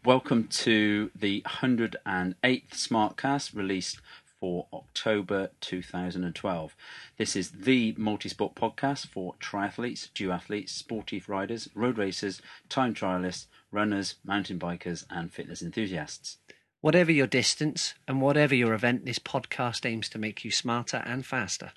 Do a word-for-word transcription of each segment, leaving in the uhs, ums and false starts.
welcome to the one hundred eighth Smartcast, released for October two thousand twelve. This is the multi-sport podcast for triathletes, duathletes, sportive riders, road racers, time trialists, runners, mountain bikers and fitness enthusiasts. Whatever your distance and whatever your event, this podcast aims to make you smarter and faster.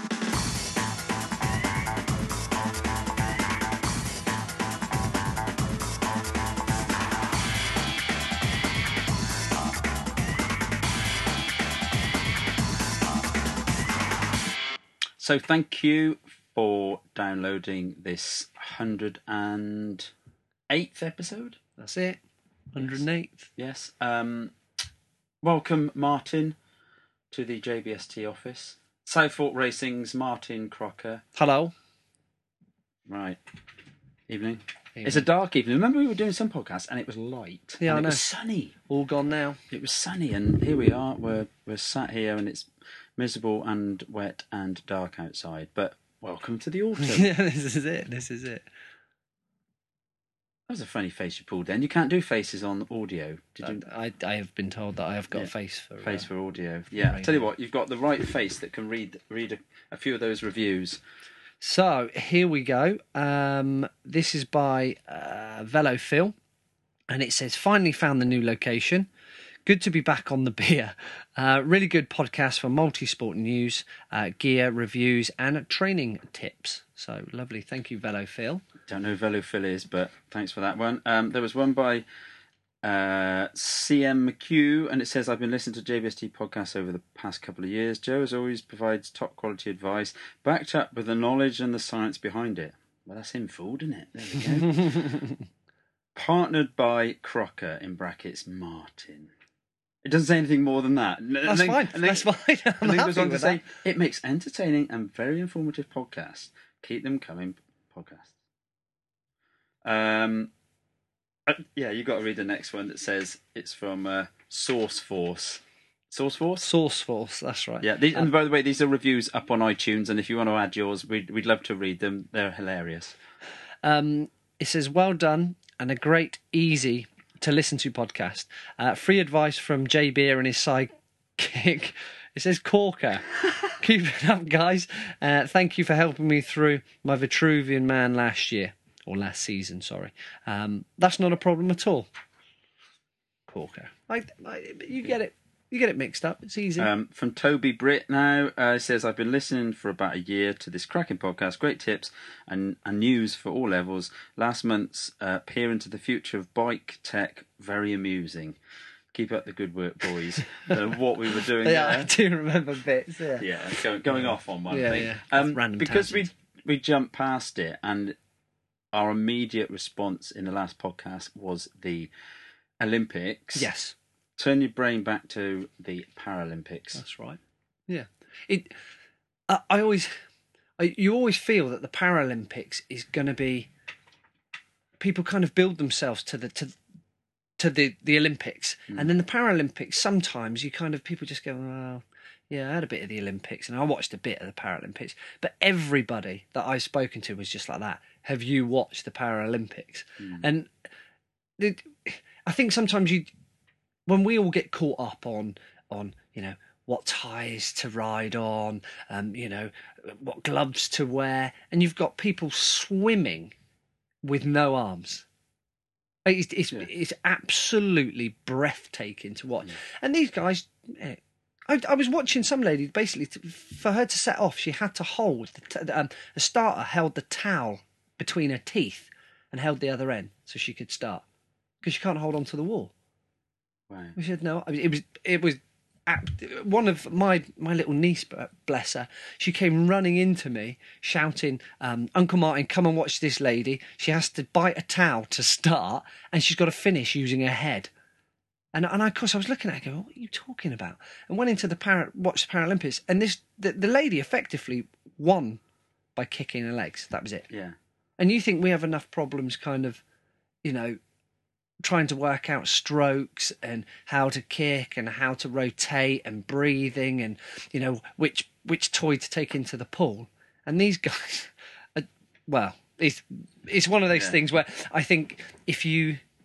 So thank you for downloading this one hundred eighth episode. That's it. one hundred eighth. Yes. Um, welcome, Martin, to the J B S T office. Southport Racing's Martin Crocker. Hello. Right. Evening. Evening. It's a dark evening. Remember we were doing some podcasts and it was light. Yeah, and I it know. was sunny. All gone now. It was sunny and here we are. We're we're sat here and it's miserable and wet and dark outside. But welcome to the autumn. Yeah, this is it. This is it. That was a funny face you pulled then. You can't do faces on audio. Did you? I, I have been told that I have got Yeah. a face for Face uh, for audio. Yeah. radio. Tell you what, you've got the right face that can read read a, a few of those reviews. So here we go. Um, this is by uh, Velo Phil, and it says, "Finally found the new location. Good to be back on the beer. Uh, really good podcast for multi-sport news, uh, gear reviews, and training tips." So lovely. Thank you, Velo Phil. Don't know who Velo Phil is, but thanks for that one. Um, there was one by uh, C M McHugh, and it says, "I've been listening to J B S T podcasts over the past couple of years. Joe, as always, provides top quality advice, backed up with the knowledge and the science behind it." Well, that's him fooled, isn't it? There we go. Partnered by Crocker, in brackets, Martin. It doesn't say anything more than that. And That's then- fine. and then- That's fine. I'm and then it happy goes on to with say, that. "It makes entertaining and very informative podcasts. Keep them coming, podcasts." Um, uh, yeah, you got to read the next one that says it's from uh, Source Force. Source Force? Source Force. That's right. Yeah, these, and by the way, these are reviews up on iTunes, and if you want to add yours, we'd, we'd love to read them. They're hilarious. Um, it says, "Well done and a great, easy to listen to podcast. Uh, free advice from J Beer and his sidekick." It says, "Corker. Keep it up, guys. Uh, thank you for helping me through my Vitruvian Man last year. Or last season, sorry. Um, that's not a problem at all." Corker. I, I, you get it. You get it mixed up. It's easy. Um, from Toby Britt now, uh, it says, "I've been listening for about a year to this cracking podcast. Great tips and, and news for all levels. Last month's uh, peer into the future of bike tech, very amusing. Keep up the good work, boys." Don't know what we were doing yeah, there. I do remember bits. Yeah. Yeah, going, going off on one Yeah, thing. yeah. Um, Random because we tangents. we jumped past it, and our immediate response in the last podcast was the Olympics. Yes. Turn your brain back to the Paralympics. That's right. Yeah. It. I, I always. I, you always feel that the Paralympics is going to be. People kind of build themselves to the to, to the the Olympics, Mm. and then the Paralympics. Sometimes you kind of people just go, "Well, yeah, I had a bit of the Olympics, and I watched a bit of the Paralympics." But everybody that I've spoken to was just like that. Have you watched the Paralympics? Mm. And the, I think sometimes you. When we all get caught up on, on you know, what tyres to ride on, um, you know, what gloves to wear, and you've got people swimming with no arms. It's, it's, Yeah. it's absolutely breathtaking to watch. Yeah. And these guys, eh, I, I was watching some lady, basically, to, for her to set off, she had to hold, the t- um, the starter held the towel between her teeth and held the other end so she could start. Because she can't hold on to the wall. Wow. We said no. I mean, it was it was ap- one of my my little niece, bless her. She came running into me, shouting, um, "Uncle Martin, come and watch this lady. She has to bite a towel to start, and she's got to finish using her head." And and I, of course I was looking at her, going, "What are you talking about?" And went into the para watched the Paralympics, and this the, the lady effectively won by kicking her legs. That was it. Yeah. And you think we have enough problems, kind of, you know, trying to work out strokes and how to kick and how to rotate and breathing and, you know, which which toy to take into the pool. And these guys, are, well, it's it's one of those Yeah. things where I think if you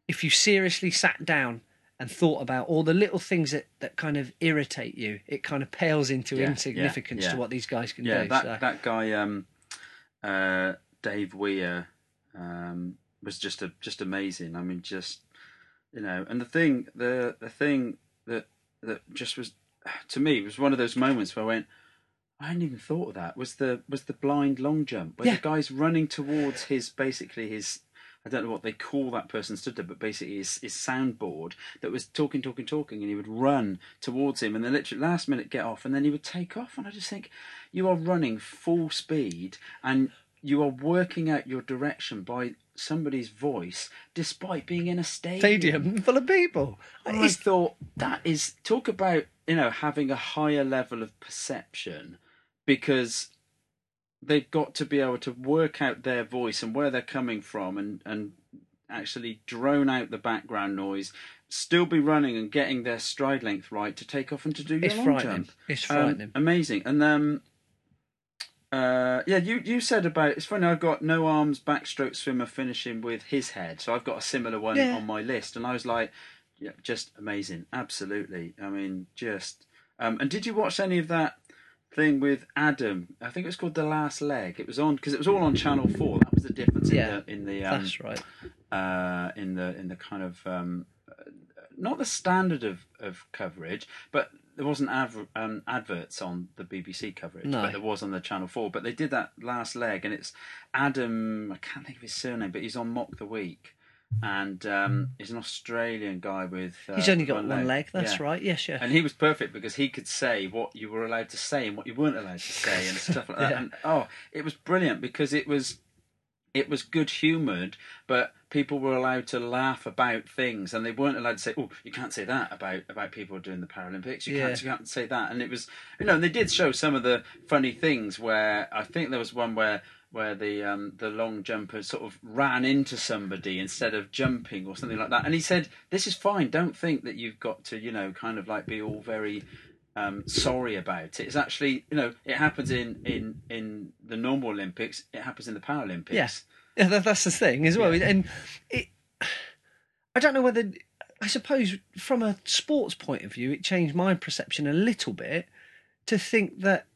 if you seriously sat down and thought about all the little things that, that kind of irritate you, it kind of pales into Yeah, insignificance yeah, yeah. to what these guys can Yeah, do. that so. that guy, um, uh, Dave Weir, um, was just a just amazing. I mean, just you know, and the thing, the the thing that that just was to me was one of those moments where I went, I hadn't even thought of that. Was the was the blind long jump where Yeah. the guy's running towards his basically his. I don't know what they call that person stood there, but basically his, his soundboard that was talking, talking, talking, and he would run towards him, and then literally last minute get off, and then he would take off. And I just think, you are running full speed, and you are working out your direction by somebody's voice, despite being in a stadium, Stadium full of people. I thought that is talk about you know having a higher level of perception, because they've got to be able to work out their voice and where they're coming from, and, and actually drone out the background noise, still be running and getting their stride length right to take off and to do your It's long frightening. jump. It's frightening. Um, amazing. And um, uh, yeah, you you said about it's funny. I've got no arms backstroke swimmer finishing with his head, so I've got a similar one Yeah. on my list, and I was like, yeah, just amazing, absolutely. I mean, just. Um, and did you watch any of that thing with Adam? I think it was called The Last Leg. It was on because it was all on Channel Four. That was the difference in Yeah, the in the um, That's right. uh, in the in the kind of um, not the standard of, of coverage, but there wasn't adver- um, adverts on the B B C coverage, No. but there was on the Channel Four. But they did that Last Leg, and it's Adam. I can't think of his surname, but he's on Mock the Week. And um, he's an Australian guy with. Uh, He's only got one one leg. leg. That's Yeah. right. Yes, yeah. And he was perfect because he could say what you were allowed to say and what you weren't allowed to say and stuff like that. Yeah. And oh, it was brilliant because it was it was good humoured, but people were allowed to laugh about things, and they weren't allowed to say, "Oh, you can't say that about about people doing the Paralympics. You Yeah. can't you can't say that." And it was, you know, and they did show some of the funny things where I think there was one where. Where the um, the long jumper sort of ran into somebody instead of jumping or something like that, and he said, "This is fine. Don't think that you've got to, you know, kind of like be all very um, sorry about it. It's actually, you know, it happens in, in, in the normal Olympics. It happens in the Paralympics. Yeah. Yeah, that, that's the thing as well. Yeah. And it, I don't know whether, I suppose from a sports point of view, it changed my perception a little bit to think that,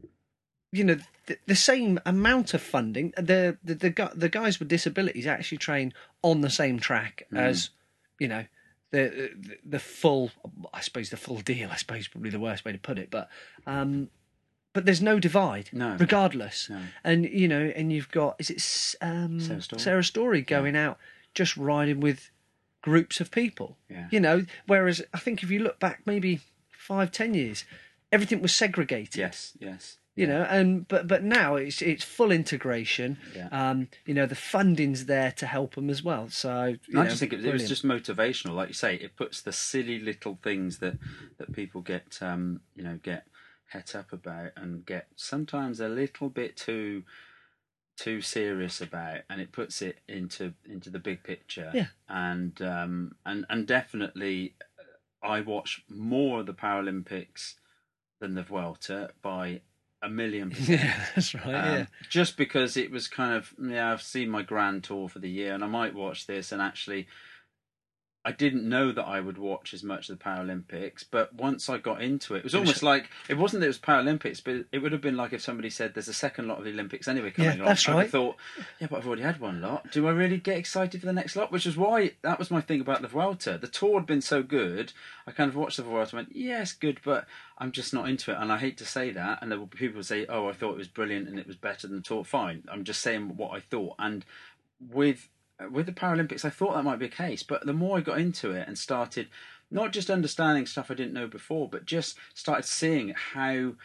you know, the, the same amount of funding, the, the the gu- the guys with disabilities actually train on the same track Mm. as, you know, the, the the full, I suppose the full deal. I suppose probably the worst way to put it, but um, but there's no divide, No. regardless. No. And you know, and you've got is it S- um, Sarah Story. Sarah Story going out just riding with groups of people. Yeah. You know, whereas I think if you look back maybe five, ten years, everything was segregated. Yes, yes. You know, and but but now it's it's full integration. Yeah. Um, you know, the funding's there to help them as well. So you And I know, just think it, it was brilliant. just motivational, like you say. It puts the silly little things that, that people get, um, you know, get het up about and get sometimes a little bit too too serious about, and it puts it into into the big picture. Yeah. And um, and and definitely, I watch more of the Paralympics than the Vuelta by a million percent. Yeah, that's right. Um, yeah, Just because it was kind of, yeah, I've seen my grand tour for the year and I might watch this, and actually I didn't know that I would watch as much of the Paralympics, but once I got into it, it was almost like, it wasn't that it was Paralympics, but it would have been like if somebody said there's a second lot of the Olympics anyway coming Yeah, along. that's I'd have right. thought, yeah, but I've already had one lot. Do I really get excited for the next lot? Which is why, that was my thing about the Vuelta. The tour had been so good, I kind of watched the Vuelta and went, yeah, it's good, but I'm just not into it. And I hate to say that, and there will be people who say, oh, I thought it was brilliant and it was better than the tour. Fine, I'm just saying what I thought. And with with the Paralympics, I thought that might be a case, but the more I got into it and started not just understanding stuff I didn't know before, but just started seeing how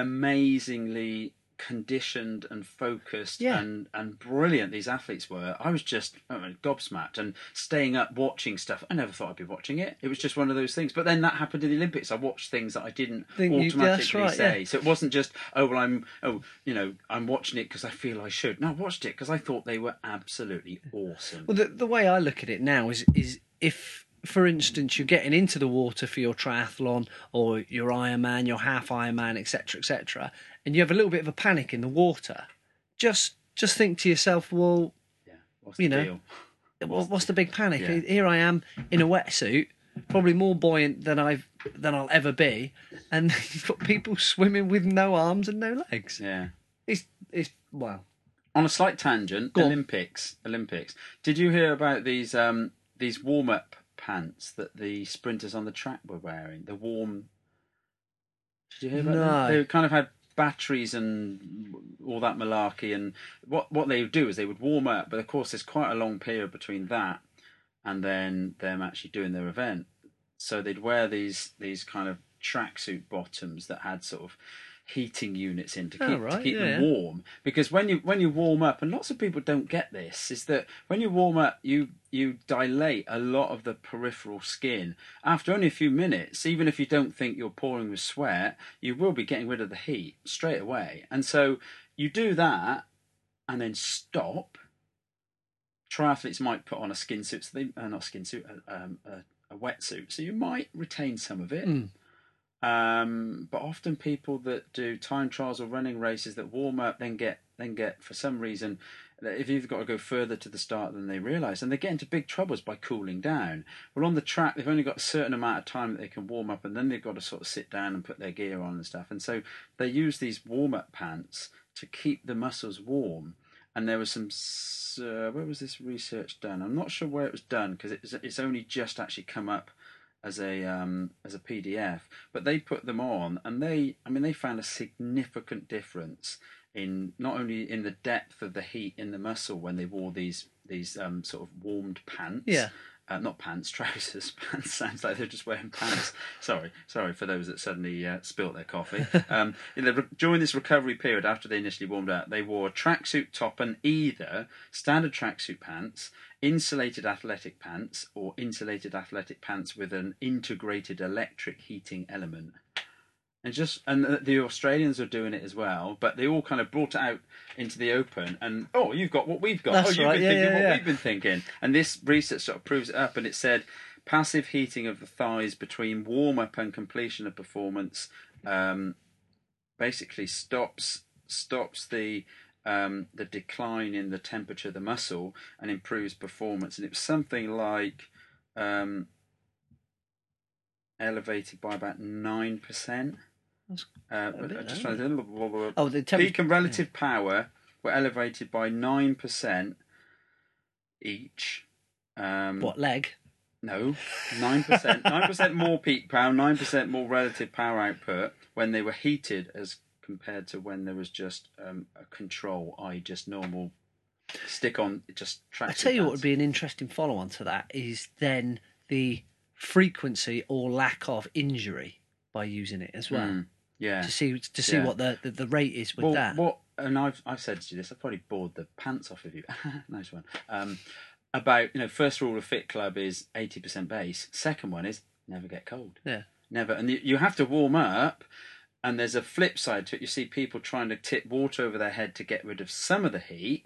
amazingly conditioned and focused Yeah. and, and brilliant these athletes were, I was just I don't know, gobsmacked and staying up watching stuff. I never thought I'd be watching it. It was just one of those things. But then that happened in the Olympics. I watched things that I didn't Think you- automatically that's right, say. yeah. So it wasn't just, oh, well, I'm, oh, you know, I'm watching it because I feel I should. No, I watched it because I thought they were absolutely awesome. Well, the the way I look at it now is is if, for instance, you're getting into the water for your triathlon or your Ironman, your half Ironman, et cetera, et cetera, and you have a little bit of a panic in the water, just just think to yourself, well, Yeah, what's the you know, deal? Well, what's the big panic? Yeah. Here I am in a wetsuit, probably more buoyant than I've than I'll ever be, and you've got people swimming with no arms and no legs. Yeah. It's it's wow. On a slight tangent, Go on. Olympics. Olympics. Did you hear about these um, these warm up pants that the sprinters on the track were wearing? The warm. Did you hear about No. them? They kind of had batteries and all that malarkey, and what what they would do is they would warm up, but of course there's quite a long period between that and then them actually doing their event. So they'd wear these these kind of tracksuit bottoms that had sort of heating units in to keep, Oh, right, to keep yeah, them yeah. warm, because when you when you warm up, and lots of people don't get this, is that when you warm up you you dilate a lot of the peripheral skin. After only a few minutes, even if you don't think you're pouring with sweat, you will be getting rid of the heat straight away. And so you do that and then stop. Triathletes might put on a skin suit, so they uh, not skin suit, a, um, a, a wetsuit, so you might retain some of it. Mm. Um, but often people that do time trials or running races that warm up then get then get for some reason, if you've got to go further to the start than they realise, and they get into big troubles by cooling down. Well, on the track they've only got a certain amount of time that they can warm up, and then they've got to sort of sit down and put their gear on and stuff. And so they use these warm up pants to keep the muscles warm. And there was some, uh, where was this research done? I'm not sure where it was done, because it's it's only just actually come up as a um, as a P D F, but they put them on, and they, I mean, they found a significant difference in not only in the depth of the heat in the muscle when they wore these these um, sort of warmed pants. Yeah. Uh, not pants, trousers. Pants sounds like they're just wearing pants. sorry, sorry for those that suddenly uh, spilt their coffee. Um, in the, during this recovery period, after they initially warmed up, they wore a tracksuit top and either standard tracksuit pants, insulated athletic pants, or insulated athletic pants with an integrated electric heating element. And just and the- the Australians are doing it as well, but they all kind of brought it out into the open. And oh, you've got what we've got. That's oh, you've right, been yeah, thinking yeah, what yeah. we've been thinking. And this research sort of proves it up. And it said passive heating of the thighs between warm up and completion of performance um, basically stops stops the um, the decline in the temperature of the muscle and improves performance. And it was something like um, elevated by about nine percent. That's Uh, a bit, just though. trying to Oh, the temp- peak and relative power were elevated by nine percent each. Um, What leg? No, nine percent. Nine percent more peak power, nine percent more relative power output when they were heated as compared to when there was just um, a control, that is, just normal stick on, just track. I tell you what would be an interesting follow-on to that is then the frequency or lack of injury by using it as well. Mm, yeah. To see to see Yeah. what the, the, the rate is with well, that. What, and I've I've said to you this, I've probably bored the pants off of you. Nice one. Um, about, you know, first rule of Fit Club is eighty percent base. Second one is never get cold. Yeah. Never. And you, you have to warm up, and there's a flip side to it. You see people trying to tip water over their head to get rid of some of the heat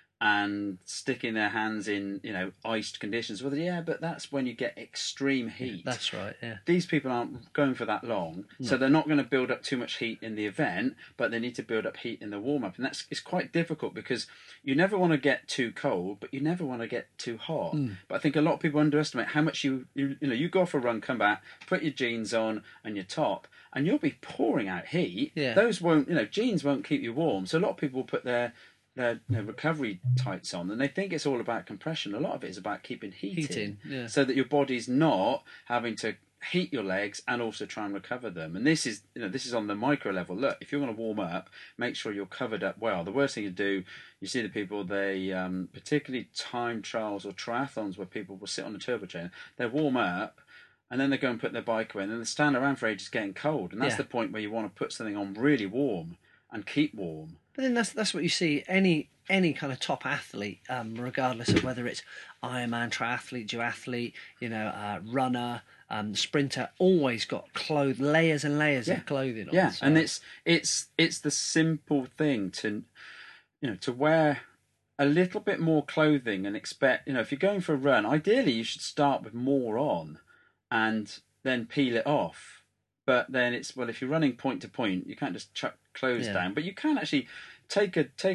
and sticking their hands in, you know, iced conditions. Well, yeah, but that's when you get extreme heat. That's right, yeah. These people aren't going for that long, so they're not going to build up too much heat in the event, but they need to build up heat in the warm-up. And that's it's quite difficult because you never want to get too cold, but you never want to get too hot. Mm. But I think a lot of people underestimate how much you, you, you know, you go for a run, come back, put your jeans on and your top, and you'll be pouring out heat. Yeah. Those won't, you know, jeans won't keep you warm. So a lot of people put their their you know, recovery tights on, and they think it's all about compression. A lot of it is about keeping heat Heating, in, yeah. so that your body's not having to heat your legs and also try and recover them. And this is, you know, this is on the micro level. Look, if you're going to warm up, make sure you're covered up well. The worst thing to do, you see the people, they um, particularly time trials or triathlons where people will sit on a turbo trainer, they warm up, and then they go and put their bike away, and then they stand around for ages getting cold. And that's Yeah. the point where you want to put something on really warm and keep warm. But then that's that's what you see any any kind of top athlete, um, regardless of whether it's Ironman, triathlete, duathlete, you know, uh, runner, um, sprinter, always got clothes, layers and layers Yeah. of clothing on. Yeah, so- and it's it's it's the simple thing to, you know, to wear a little bit more clothing and expect, you know, if you're going for a run, ideally you should start with more on and then peel it off. But then it's, well, if you're running point to point, you can't just chuck clothes Yeah. down. But you can actually take a take a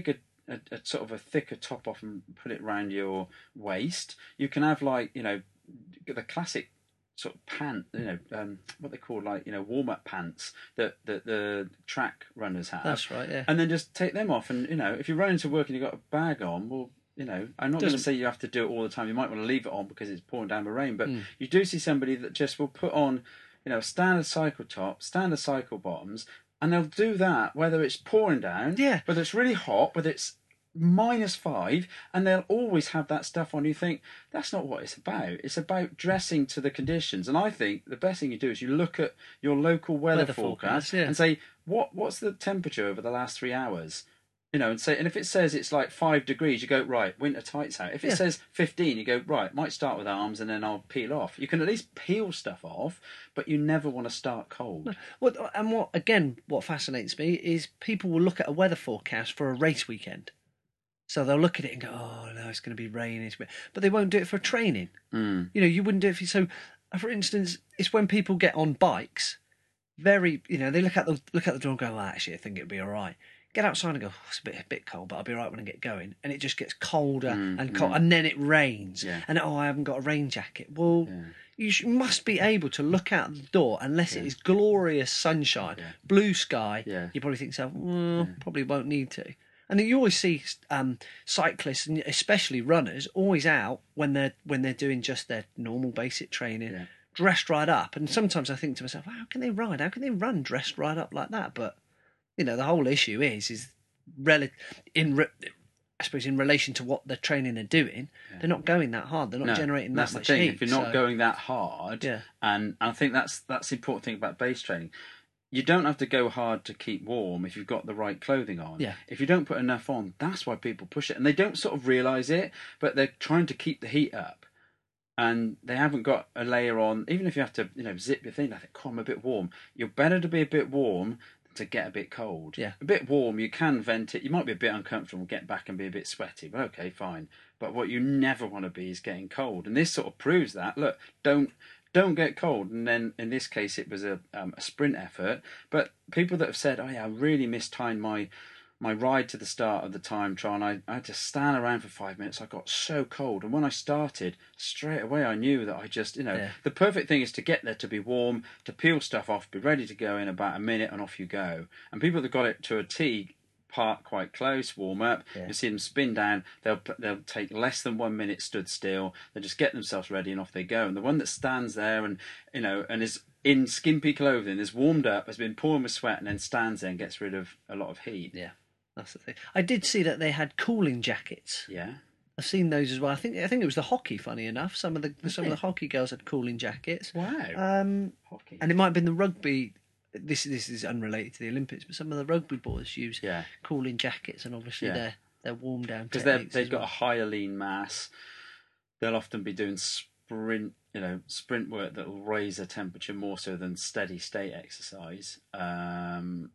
a, a sort of a thicker top off and put it around your waist. You can have like, you know, the classic sort of pant, you know, um, what they call like, you know, warm up pants that, that the track runners have. That's right, yeah. And then just take them off. And, you know, if you're running to work and you've got a bag on, well, you know, I'm not going to say you have to do it all the time. You might want to leave it on because it's pouring down the rain. But mm. you do see somebody that just will put on, you know, standard cycle top, standard cycle bottoms, and they'll do that whether it's pouring down, yeah. whether it's really hot, whether it's minus five, and they'll always have that stuff on. You think, that's not what it's about. It's about dressing to the conditions. And I think the best thing you do is you look at your local weather, weather forecast, forecast yeah. and say, what what's the temperature over the last three hours? You know, and say, and if it says it's like five degrees, you go, right, winter tights out. If it yeah. says fifteen, you go, right, might start with arms and then I'll peel off. You can at least peel stuff off, but you never want to start cold. Well, and what again, what fascinates me is people will look at a weather forecast for a race weekend. So they'll look at it and go, oh, no, it's going to be rainy. But they won't do it for training. Mm. You know, you wouldn't do it for... So, for instance, it's when people get on bikes, very, you know, they look at the look at the door and go, well, actually, I think it'll be all right. Get outside and go, oh, it's a bit, a bit cold, but I'll be all right when I get going. And it just gets colder mm, and cold, mm. and then it rains. Yeah. And, oh, I haven't got a rain jacket. Well, yeah. you sh- must be able to look out the door unless yeah. it is glorious sunshine, yeah. blue sky. Yeah. You probably think, so, well, yeah. probably won't need to. And you always see um, cyclists, and especially runners, always out when they're when they're doing just their normal basic training, yeah. dressed right up. And sometimes I think to myself, how can they ride? How can they run dressed right up like that? But you know, the whole issue is is rel- in re- I suppose in relation to what they're training and doing, yeah. they're not going that hard. They're not no, generating that that's much the thing. heat. If you're not so, going that hard, yeah. and, and I think that's that's the important thing about base training. You don't have to go hard to keep warm if you've got the right clothing on. Yeah. If you don't put enough on, that's why people push it. And they don't sort of realise it, but they're trying to keep the heat up. And they haven't got a layer on. Even if you have to, you know, zip your thing, I think, oh, I'm a bit warm. You're better to be a bit warm than to get a bit cold. Yeah. A bit warm, you can vent it. You might be a bit uncomfortable, get back and be a bit sweaty. But okay, fine. But what you never want to be is getting cold. And this sort of proves that. Look, don't... Don't get cold, and then in this case it was a um, a sprint effort. But people that have said, "Oh yeah, I really mistimed my my ride to the start of the time trial, and I, I had to stand around for five minutes. I got so cold, and when I started, straight away I knew that I just, you know, yeah. the perfect thing is to get there, to be warm, to peel stuff off, be ready to go in about a minute, and off you go. And people that got it to a T." Park quite close, warm up. Yeah. You see them spin down. They'll they'll take less than one minute stood still. They just get themselves ready and off they go. And the one that stands there and you know and is in skimpy clothing, is warmed up, has been pouring with sweat, and then stands there and gets rid of a lot of heat. Yeah, that's the thing. I did see that they had cooling jackets. Yeah, I've seen those as well. I think I think it was the hockey. Funny enough, some of the was some it? of the hockey girls had cooling jackets. Wow. Um, hockey. And it might have been the rugby. This this is unrelated to the Olympics, but some of the rugby boys use yeah. cooling jackets, and obviously yeah. they're they're warm down because they've they've got well. a higher lean mass. They'll often be doing sprint, you know, sprint work that will raise their temperature more so than steady state exercise. Um,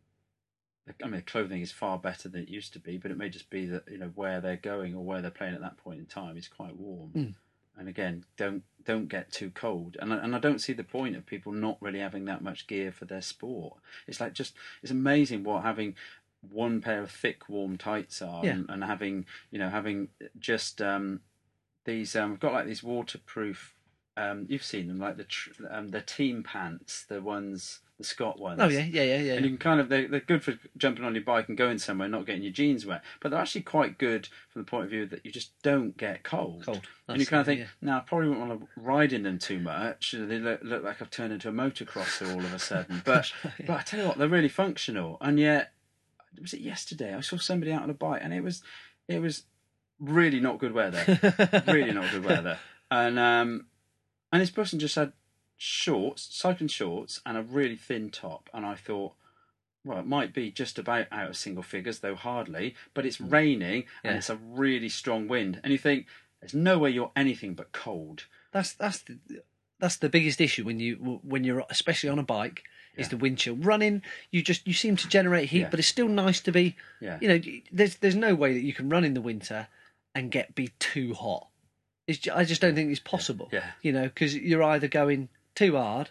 I mean, the clothing is far better than it used to be, but it may just be that you know where they're going or where they're playing at that point in time is quite warm. Mm. And again, don't don't get too cold. And I, and I don't see the point of people not really having that much gear for their sport. It's like just it's amazing what having one pair of thick warm tights are, yeah. and, and having you know having just um, these. Um, we've got like these waterproof. Um, you've seen them like the tr- um, the team pants, the ones. The Scott ones. Oh yeah, yeah, yeah, yeah. And you can kind of they're, they're good for jumping on your bike and going somewhere, not getting your jeans wet. But they're actually quite good from the point of view that you just don't get cold. Cold. And you kind of think, yeah. no, I probably wouldn't want to ride in them too much. They look, look like I've turned into a motocrosser all of a sudden. But right, yeah. but I tell you what, they're really functional. And yet, was it yesterday? I saw somebody out on a bike, and it was it was really not good weather. really not good weather. And um, and this person just had shorts, cycling shorts, and a really thin top. And I thought, well, it might be just about out of single figures, though hardly, but it's raining and yeah. it's a really strong wind. And you think, there's no way you're anything but cold. That's that's the that's the biggest issue when you when you're especially on a bike is yeah. the wind chill. Running, you just you seem to generate heat, yeah. but it's still nice to be. Yeah. You know, there's there's no way that you can run in the winter and get be too hot. It's just, I just don't think it's possible. Yeah. yeah. You know, because you're either going too hard,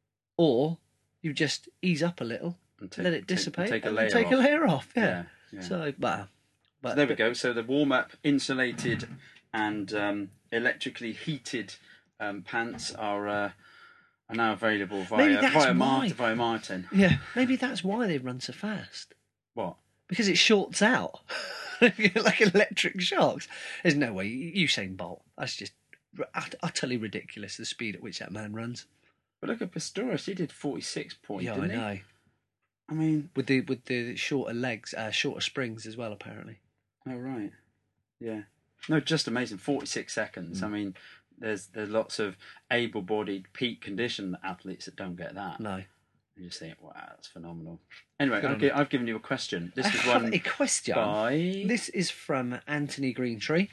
or you just ease up a little, and take, let it dissipate, take, take a and layer take off. a layer off. Yeah. yeah, yeah. So, well, But so there we go. So the warm-up, insulated and um, electrically heated um, pants are uh, are now available Maybe via that's via, why. Mart- via Martin. Yeah, maybe that's why they run so fast. What? Because it shorts out. Like electric shocks. There's no way. Usain Bolt. That's just ut- utterly ridiculous, the speed at which that man runs. But look at Pistorius. He did forty-six point, Yeah, didn't I he? know. I mean... With the with the shorter legs, uh, shorter springs as well, apparently. Oh, right. Yeah. No, just amazing. forty-six seconds. Mm. I mean, there's there's lots of able-bodied peak condition athletes that don't get that. No. You just think, wow, that's phenomenal. Anyway, Good on I've, gi- you. I've given you a question. This I is have one a question. by... This is from Anthony Greentree.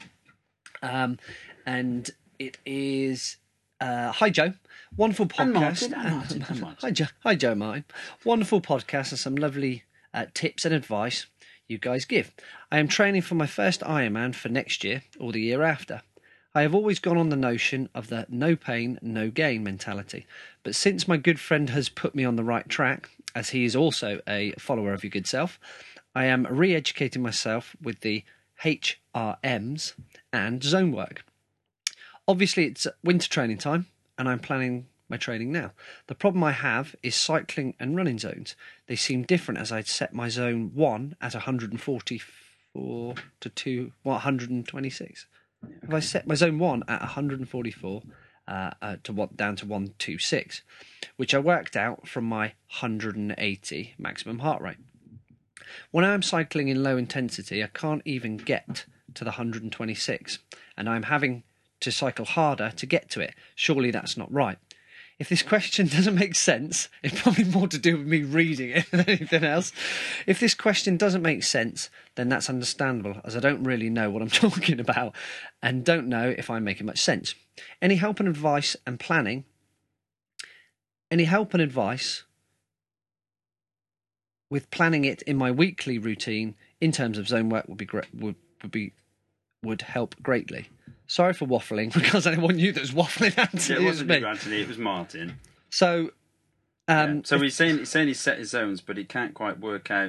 Um, and it is... Uh, hi, Joe. Wonderful podcast. And Martin, and Martin, and Martin. Hi, Joe. Hi, Joe Martin. Wonderful podcast and some lovely uh, tips and advice you guys give. I am training for my first Ironman for next year or the year after. I have always gone on the notion of the no pain, no gain mentality. But since my good friend has put me on the right track, as he is also a follower of your good self, I am re-educating myself with the H R Ms and zone work. Obviously, it's winter training time, and I'm planning my training now. The problem I have is cycling and running zones. They seem different as I'd set my zone one at one forty-four to two, well, one hundred twenty-six. Okay. If I set my zone one at one forty-four uh, uh, to what down to one twenty-six, which I worked out from my one hundred eighty maximum heart rate. When I'm cycling in low intensity, I can't even get to the one hundred twenty-six, and I'm having to cycle harder to get to it. Surely that's not right. If this question doesn't make sense, it's probably more to do with me reading it than anything else. If this question doesn't make sense, then that's understandable, as I don't really know what I'm talking about and don't know if I'm making much sense. Any help and advice and planning, any help and advice with planning it in my weekly routine in terms of zone work would be great, would, would be would help greatly. Sorry for waffling, because anyone knew that was waffling, Anthony. Yeah, it wasn't it was me. Anthony, it was Martin. So, um, yeah. So he's saying he's saying he's set his zones, but he can't quite work out.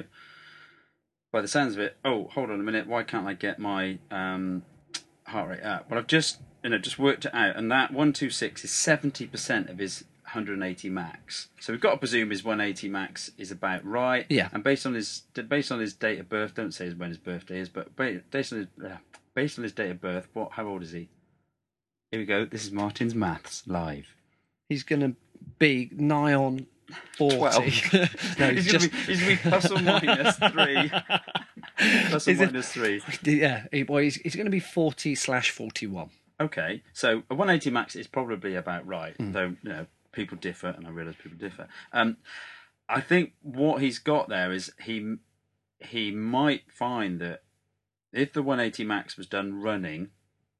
By the sounds of it, oh, hold on a minute. Why can't I get my um, heart rate up? Well, I've just you know just worked it out, and that one two six is seventy percent of his one hundred eighty max. So we've got to presume his one eighty max is about right. Yeah. And based on his based on his date of birth, don't say when his birthday is, but based on his uh, based on his date of birth, what? How old is he? Here we go. This is Martin's maths live. He's going to be nigh on forty. no, he's, he's just... going to be plus or minus three. plus or is minus it... three. Yeah. Well, he's, he's going to be forty slash forty-one. Okay, so a one eighty max is probably about right, mm. though you know people differ, and I realise people differ. Um, I think what he's got there is he he might find that if the one eighty max was done running,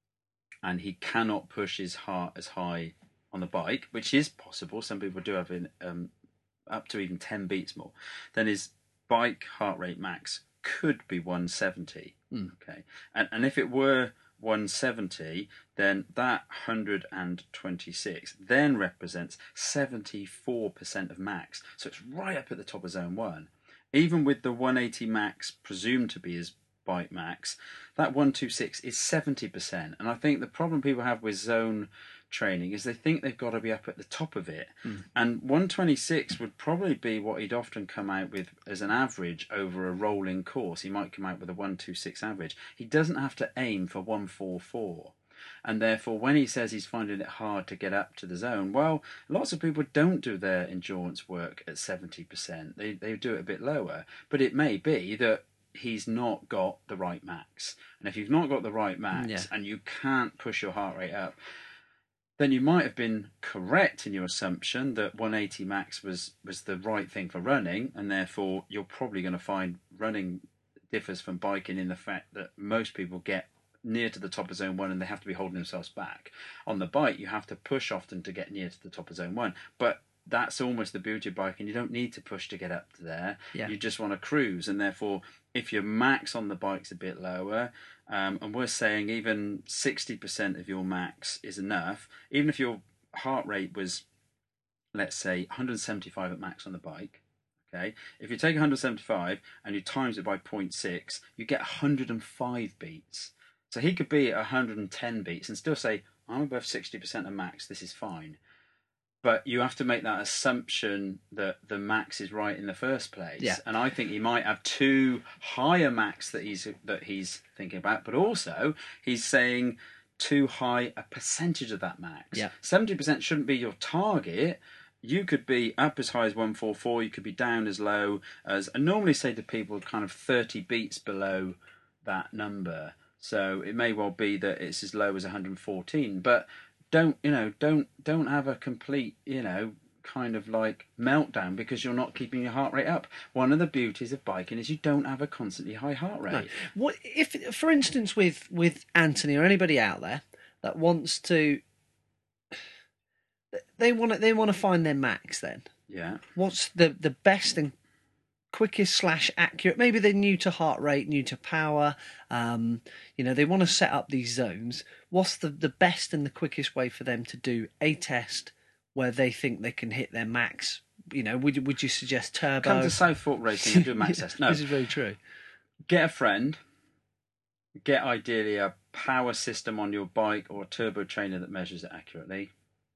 and he cannot push his heart as high on the bike, which is possible, some people do have in, um, up to even ten beats more, then his bike heart rate max could be one seventy. Mm. Okay, and and if it were one seventy, then that one hundred twenty-six then represents seventy-four percent of max. So it's right up at the top of zone one. Even with the one eighty max presumed to be his bike max, that one twenty-six is seventy percent. And I think the problem people have with zone training is they think they've got to be up at the top of it. Mm. And one twenty-six would probably be what he'd often come out with as an average over a rolling course. He might come out with a one twenty-six average. He doesn't have to aim for one forty-four. And therefore, when he says he's finding it hard to get up to the zone, well, lots of people don't do their endurance work at seventy percent. They, they do it a bit lower. But it may be that he's not got the right max. And if you've not got the right max yeah. and you can't push your heart rate up, then you might have been correct in your assumption that one eighty max was, was the right thing for running, and therefore you're probably going to find running differs from biking in the fact that most people get near to the top of zone one and they have to be holding themselves back. On the bike, you have to push often to get near to the top of zone one, but that's almost the beauty of biking. You don't need to push to get up to there. Yeah. You just want to cruise, and therefore if your max on the bike's a bit lower, um, and we're saying even sixty percent of your max is enough, even if your heart rate was, let's say, one seventy-five at max on the bike, Okay, if you take one hundred seventy-five and you times it by zero point six, you get one hundred five beats. So he could be at one hundred ten beats and still say, I'm above sixty percent of max, this is fine. But you have to make that assumption that the max is right in the first place. Yeah. And I think he might have too high a max that he's that he's thinking about, but also he's saying too high a percentage of that max. Yeah. seventy percent shouldn't be your target. You could be up as high as one forty-four, you could be down as low as, I normally say to people, kind of thirty beats below that number. So it may well be that it's as low as one hundred fourteen, but don't, you know, don't don't have a complete, you know, kind of like meltdown because you're not keeping your heart rate up. One of the beauties of biking is you don't have a constantly high heart rate. No. What if, for instance, with with Anthony or anybody out there that wants to, they want to they want to find their max. Then Yeah. what's the the best and quickest slash accurate? Maybe they're new to heart rate, new to power. Um, you know, they want to set up these zones. What's the the best and the quickest way for them to do a test where they think they can hit their max? You know, would would you suggest turbo? Come to Southfork Racing and do a max test. No, This is very true. get a friend. Get ideally a power system on your bike or a turbo trainer that measures it accurately.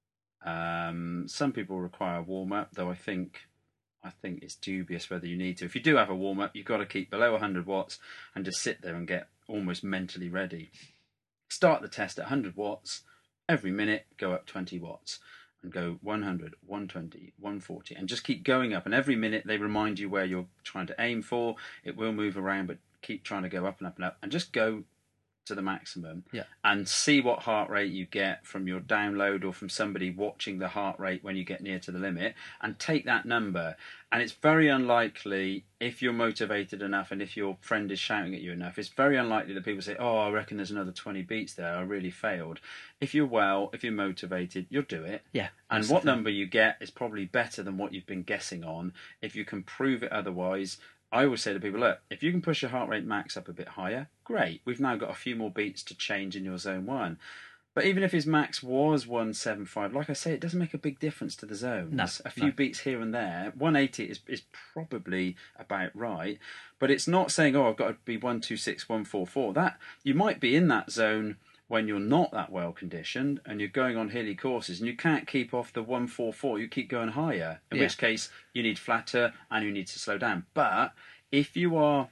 Um, some people require a warm up, though I think I think it's dubious whether you need to. If you do have a warm up, you've got to keep below one hundred watts and just sit there and get almost mentally ready. Start the test at one hundred watts. Every minute, go up twenty watts and go one hundred, one twenty, one forty, and just keep going up. And every minute, they remind you where you're trying to aim for. It will move around, but keep trying to go up and up and up, and just go to the maximum. Yeah. And see what heart rate you get from your download or from somebody watching the heart rate when you get near to the limit, and take that number. And it's very unlikely, if you're motivated enough and if your friend is shouting at you enough, it's very unlikely that people say, oh, I reckon there's another twenty beats there, I really failed. If you're well, if you're motivated, you'll do it. Yeah. And what number you get is probably better than what you've been guessing on. If you can prove it otherwise, I always say to people, look, if you can push your heart rate max up a bit higher, great. We've now got a few more beats to change in your zone one. But even if his max was one seventy-five, like I say, it doesn't make a big difference to the zones. No, a few no. beats here and there. one eighty is, is probably about right. But it's not saying, oh, I've got to be one twenty-six, one forty-four. That, you might be in that zone when you're not that well conditioned and you're going on hilly courses and you can't keep off the one forty-four, you keep going higher, in Yeah. which case you need flatter and you need to slow down. But if you are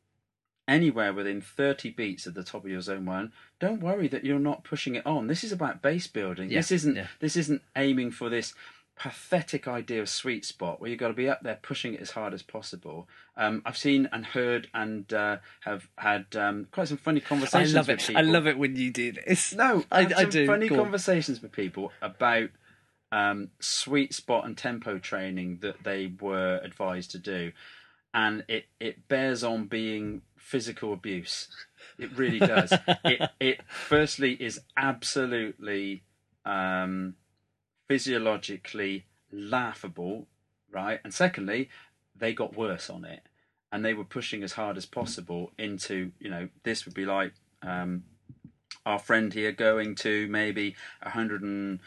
anywhere within thirty beats at the top of your zone one, don't worry that you're not pushing it on. This is about base building. Yeah, This isn't yeah. this isn't aiming for this pathetic idea of sweet spot where you've got to be up there pushing it as hard as possible. Um, I've seen and heard and uh, have had um, quite some funny I conversations love with it. people. I love it when you do this. No, I, I've had I some do. funny Go on. conversations with people about um, sweet spot and tempo training that they were advised to do, and it, it bears on being physical abuse. It really does. it it firstly is absolutely um, physiologically laughable, right? And secondly, they got worse on it, and they were pushing as hard as possible into, you know, this would be like um, our friend here going to maybe one hundred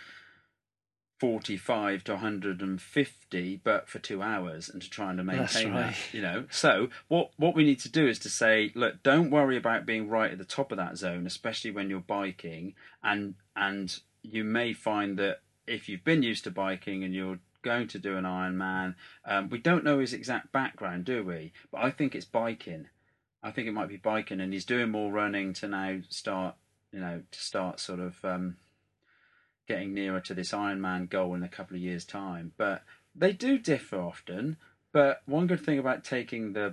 forty-five to one hundred fifty, but for two hours, and to try and maintain That's right. that, you know. So what what we need to do is to say, look, don't worry about being right at the top of that zone, especially when you're biking, and and you may find that if you've been used to biking and you're going to do an Ironman, um, we don't know his exact background, do we? But I think it's biking. I think it might be biking, and he's doing more running to now start, you know, to start sort of um, getting nearer to this Ironman goal in a couple of years' time. But they do differ often. But one good thing about taking the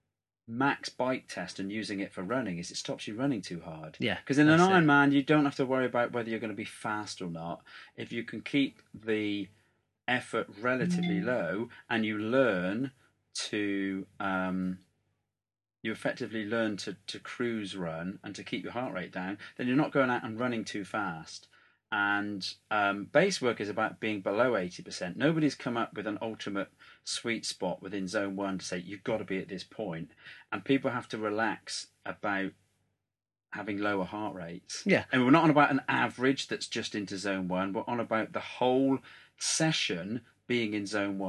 max bike test and using it for running is it stops you running too hard. Yeah, Because in an that's it. Ironman, you don't have to worry about whether you're going to be fast or not. If you can keep the effort relatively low and you learn to um, you effectively learn to, to cruise run and to keep your heart rate down, then you're not going out and running too fast. And um, base work is about being below eighty percent. Nobody's come up with an ultimate sweet spot within zone one to say you've got to be at this point. And people have to relax about having lower heart rates. Yeah. And we're not on about an average that's just into zone one. We're on about the whole session being in zone one.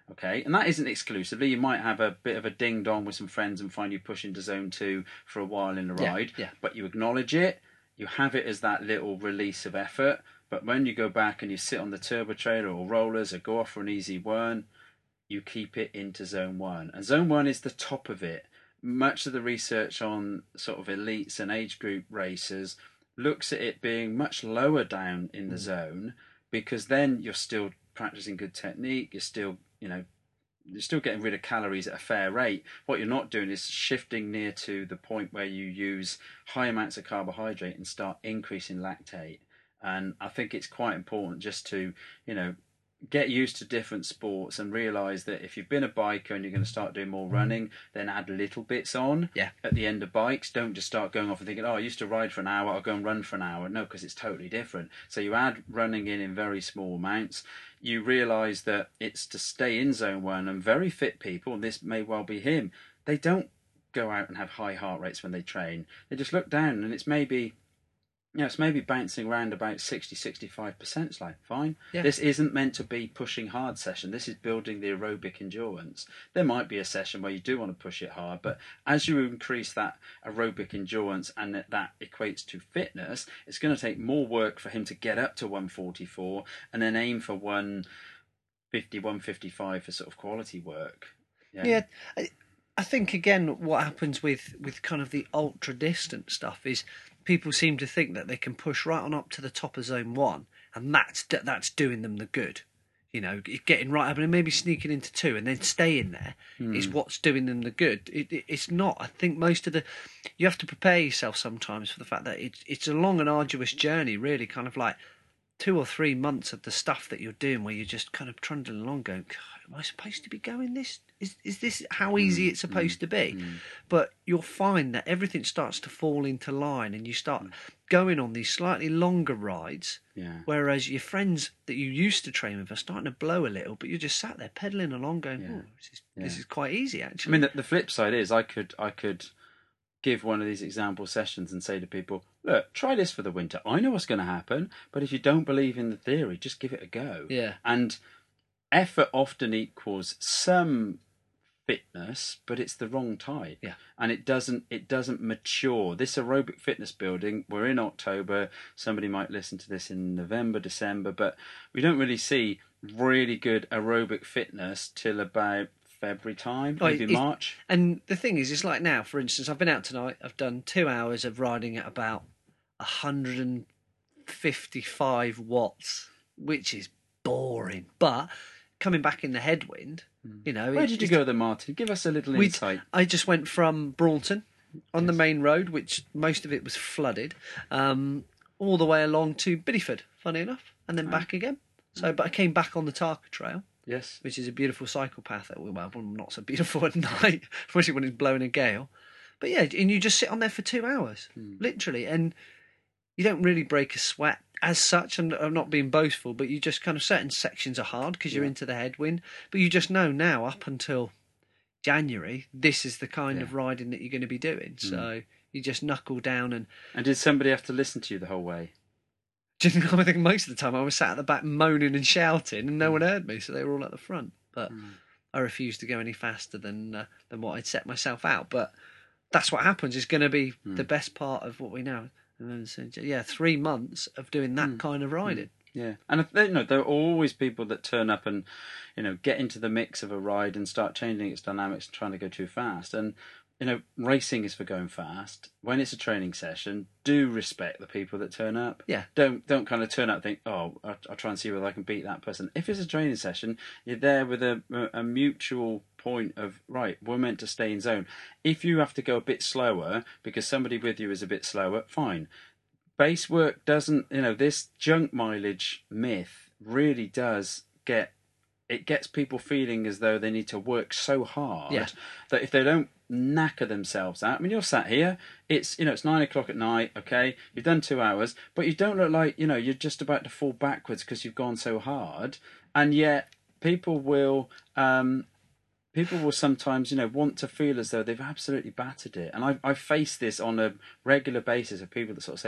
Okay, and that isn't exclusively. You might have a bit of a ding dong with some friends and find you push into zone two for a while in the Yeah, ride. yeah. But you acknowledge it. You have it as that little release of effort. But when you go back and you sit on the turbo trailer or rollers or go off for an easy one, you keep it into zone one. And zone one is the top of it. Much of the research on sort of elites and age group racers looks at it being much lower down in the mm. zone, because then you're still practicing good technique, you're still, you know, you're still getting rid of calories at a fair rate. What you're not doing is shifting near to the point where you use high amounts of carbohydrate and start increasing lactate. And I think it's quite important just to, you know, get used to different sports and realise that if you've been a biker and you're going to start doing more running, then add little bits on yeah. at the end of bikes. Don't just start going off and thinking, oh, I used to ride for an hour, I'll go and run for an hour. No, because it's totally different. So you add running in in very small amounts. You realise that it's to stay in zone one, and very fit people, and this may well be him, they don't go out and have high heart rates when they train. They just look down and it's maybe... Yeah, you know, it's maybe bouncing around about sixty, sixty-five percent. It's like, fine. Yeah. This isn't meant to be pushing hard session. This is building the aerobic endurance. There might be a session where you do want to push it hard, but as you increase that aerobic endurance and that, that equates to fitness, it's going to take more work for him to get up to one forty-four and then aim for one fifty, one fifty-five for sort of quality work. Yeah. yeah I, I think, again, what happens with, with kind of the ultra-distant stuff is people seem to think that they can push right on up to the top of zone one, and that's that's doing them the good. You know, getting right up and maybe sneaking into two and then staying there mm. is what's doing them the good. It, it, it's not. I think most of the... You have to prepare yourself sometimes for the fact that it, it's a long and arduous journey, really, kind of like two or three months of the stuff that you're doing where you're just kind of trundling along going, God, am I supposed to be going this? Is is this how easy it's supposed mm, to be? Mm. But you'll find that everything starts to fall into line and you start mm. going on these slightly longer rides, yeah. whereas your friends that you used to train with are starting to blow a little, but you're just sat there pedalling along going, yeah. oh, this is, yeah. this is quite easy, actually. I mean, the, the flip side is I could I could give one of these example sessions and say to people, look, try this for the winter. I know what's going to happen, but if you don't believe in the theory, just give it a go. Yeah. And effort often equals some fitness, but it's the wrong type. Yeah. And it doesn't it doesn't mature. This aerobic fitness building, we're in October, somebody might listen to this in November, December, but we don't really see really good aerobic fitness till about February time, maybe well, March. And the thing is, it's like now, for instance, I've been out tonight, I've done two hours of riding at about one hundred fifty-five watts, which is boring. But coming back in the headwind, mm. you know... Where did you go then, Martin? Give us a little insight. I just went from Braunton on yes. the main road, which most of it was flooded, um, all the way along to Bideford, funny enough, and then oh. back again. So, but I came back on the Tarka Trail. Yes. Which is a beautiful cycle path that, well, not so beautiful at night, especially when it's blowing a gale. But yeah, and you just sit on there for two hours, hmm. literally, and you don't really break a sweat as such. I'm, I'm not being boastful, but you just kind of, certain sections are hard because you're yeah. into the headwind, but you just know now up until January, this is the kind yeah. of riding that you're going to be doing. Hmm. So you just knuckle down and... And did somebody have to listen to you the whole way? I think most of the time I was sat at the back moaning and shouting and no one heard me, so they were all at the front. But mm. I refused to go any faster than uh, than what I'd set myself out. But that's what happens. It's going to be mm. the best part of what we know. And then, so, yeah, three months of doing that mm. kind of riding. Mm. Yeah, and you know, there are always people that turn up and, you know, get into the mix of a ride and start changing its dynamics and trying to go too fast. And you know, racing is for going fast. When it's a training session, do respect the people that turn up. Yeah. Don't don't kind of turn up and think, oh, I'll, I'll try and see whether I can beat that person. If it's a training session, you're there with a, a mutual point of, right, we're meant to stay in zone. If you have to go a bit slower because somebody with you is a bit slower, fine. Base work doesn't, you know, this junk mileage myth really does get, it gets people feeling as though they need to work so hard yeah. that if they don't knacker themselves out. I mean, you're sat here, it's, you know, it's nine o'clock at night, okay, you've done two hours, but you don't look like, you know, you're just about to fall backwards because you've gone so hard. And yet people will, um, people will sometimes, you know, want to feel as though they've absolutely battered it. And I I face this on a regular basis of people that sort of say,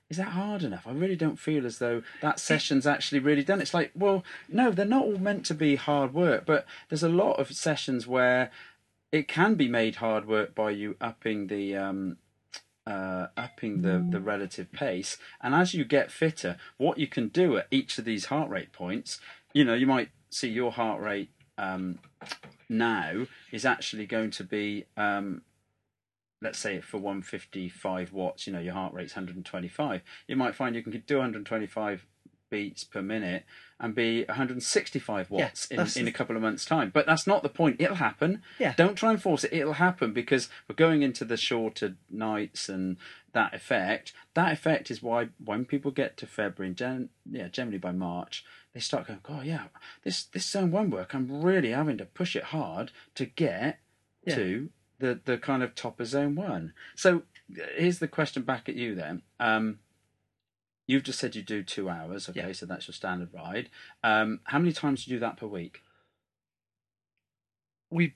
is that hard enough? I really don't feel as though that session's actually really done. It's like, well, no, they're not all meant to be hard work, but there's a lot of sessions where it can be made hard work by you upping the um, uh, upping the, the relative pace. And as you get fitter, what you can do at each of these heart rate points, you know, you might see your heart rate um, now is actually going to be, um, let's say for one hundred fifty-five watts, you know, your heart rate's one hundred twenty-five. You might find you can do one hundred twenty-five beats per minute and be one hundred sixty-five watts yeah, in, in a couple of months' time. But that's not the point. It'll happen. Yeah. Don't try and force it. It'll happen because we're going into the shorter nights and that effect. That effect is why when people get to February, and gen- yeah, generally by March, they start going, oh yeah, this, this zone one work, I'm really having to push it hard to get Yeah. to the, the kind of top of zone one. So here's the question back at you then. Um, You've just said you do two hours, okay, Yeah. so that's your standard ride. Um, how many times do you do that per week? We,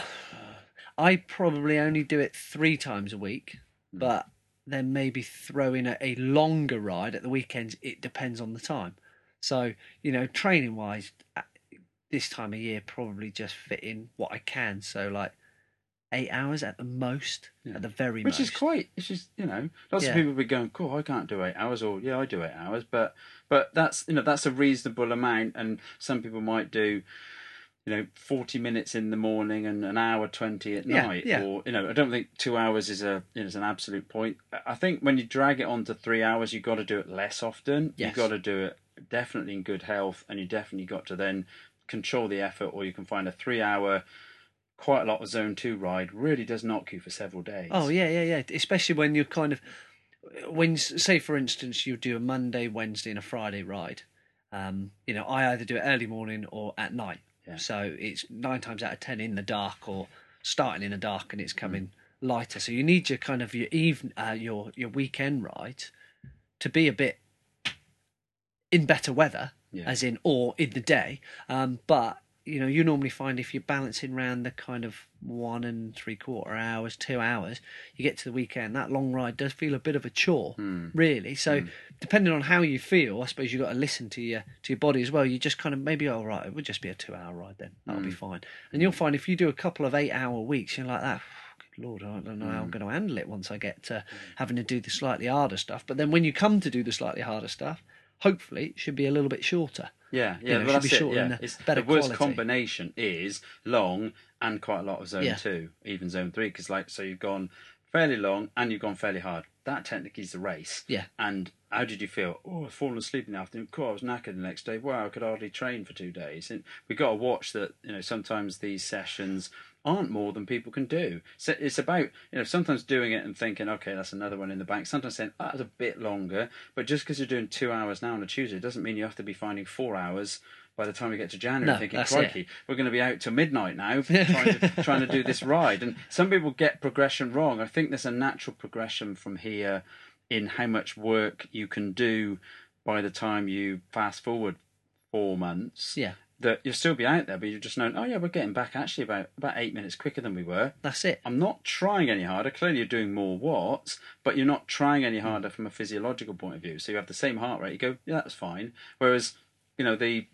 I probably only do it three times a week, Mm. but then maybe throw in a, a longer ride at the weekends. It depends on the time. So, you know, training wise, this time of year, probably just fit in what I can. So, like, eight hours at the most, Yeah. at the very Which most. is quite, it's just, you know, lots Yeah. of people will be going, cool, I can't do eight hours, or yeah, I do eight hours, but but that's, you know, that's a reasonable amount, and some people might do, you know, forty minutes in the morning and an hour twenty at Yeah, night, yeah. or, you know, I don't think two hours is a you know, is an absolute point. I think when you drag it on to three hours, you've got to do it less often. Yes. You've got to do it definitely in good health, and you definitely got to then control the effort, or you can find a three hour quite a lot of zone two ride really does knock you for several days. Oh yeah, yeah, yeah. Especially when you're kind of, when say for instance you do a Monday, Wednesday, and a Friday ride. Um, you know, I either do it early morning or at night. Yeah. So it's nine times out of ten in the dark, or starting in the dark and it's coming mm. lighter. So you need your kind of your even uh, your your weekend ride to be a bit in better weather, Yeah. as in or in the day. Um, but you know, you normally find if you're balancing around the kind of one and three quarter hours, two hours, you get to the weekend, that long ride does feel a bit of a chore, Mm. really. So Mm. depending on how you feel, I suppose you've got to listen to your to your body as well. You just kind of maybe, all right, it would just be a two hour ride then. That'll Mm. be fine. And you'll find if you do a couple of eight hour weeks, you're like that, good Lord, I don't know how I'm Mm. going to handle it once I get to having to do the slightly harder stuff. But then when you come to do the slightly harder stuff, hopefully it should be a little bit shorter. Yeah, yeah, You know, it well, should be that's it. shorter Yeah, and a it's, better the worst quality. combination is long and quite a lot of zone Yeah. two, even zone three, because like so you've gone fairly long and you've gone fairly hard. That technically is the race. Yeah. And how did you feel? Oh, I've fallen asleep in the afternoon. Cool, I was knackered the next day. Wow, I could hardly train for two days. And we've got to watch that. You know, sometimes these sessions aren't more than people can do. So it's about, you know, sometimes doing it and thinking, okay, that's another one in the bank. Sometimes saying, oh, that's a bit longer. But just because you're doing two hours now on a Tuesday doesn't mean you have to be finding four hours by the time we get to January, No, thinking, that's crikey, it. we're going to be out till midnight now trying, to, trying to do this ride. And some people get progression wrong. I think there's a natural progression from here in how much work you can do by the time you fast forward four months. Yeah. That you'll still be out there, but you're just knowing, oh yeah, we're getting back actually about, about eight minutes quicker than we were. That's it. I'm not trying any harder. Clearly, you're doing more watts, but you're not trying any harder from a physiological point of view. So you have the same heart rate. You go, yeah, that's fine. Whereas, you know, the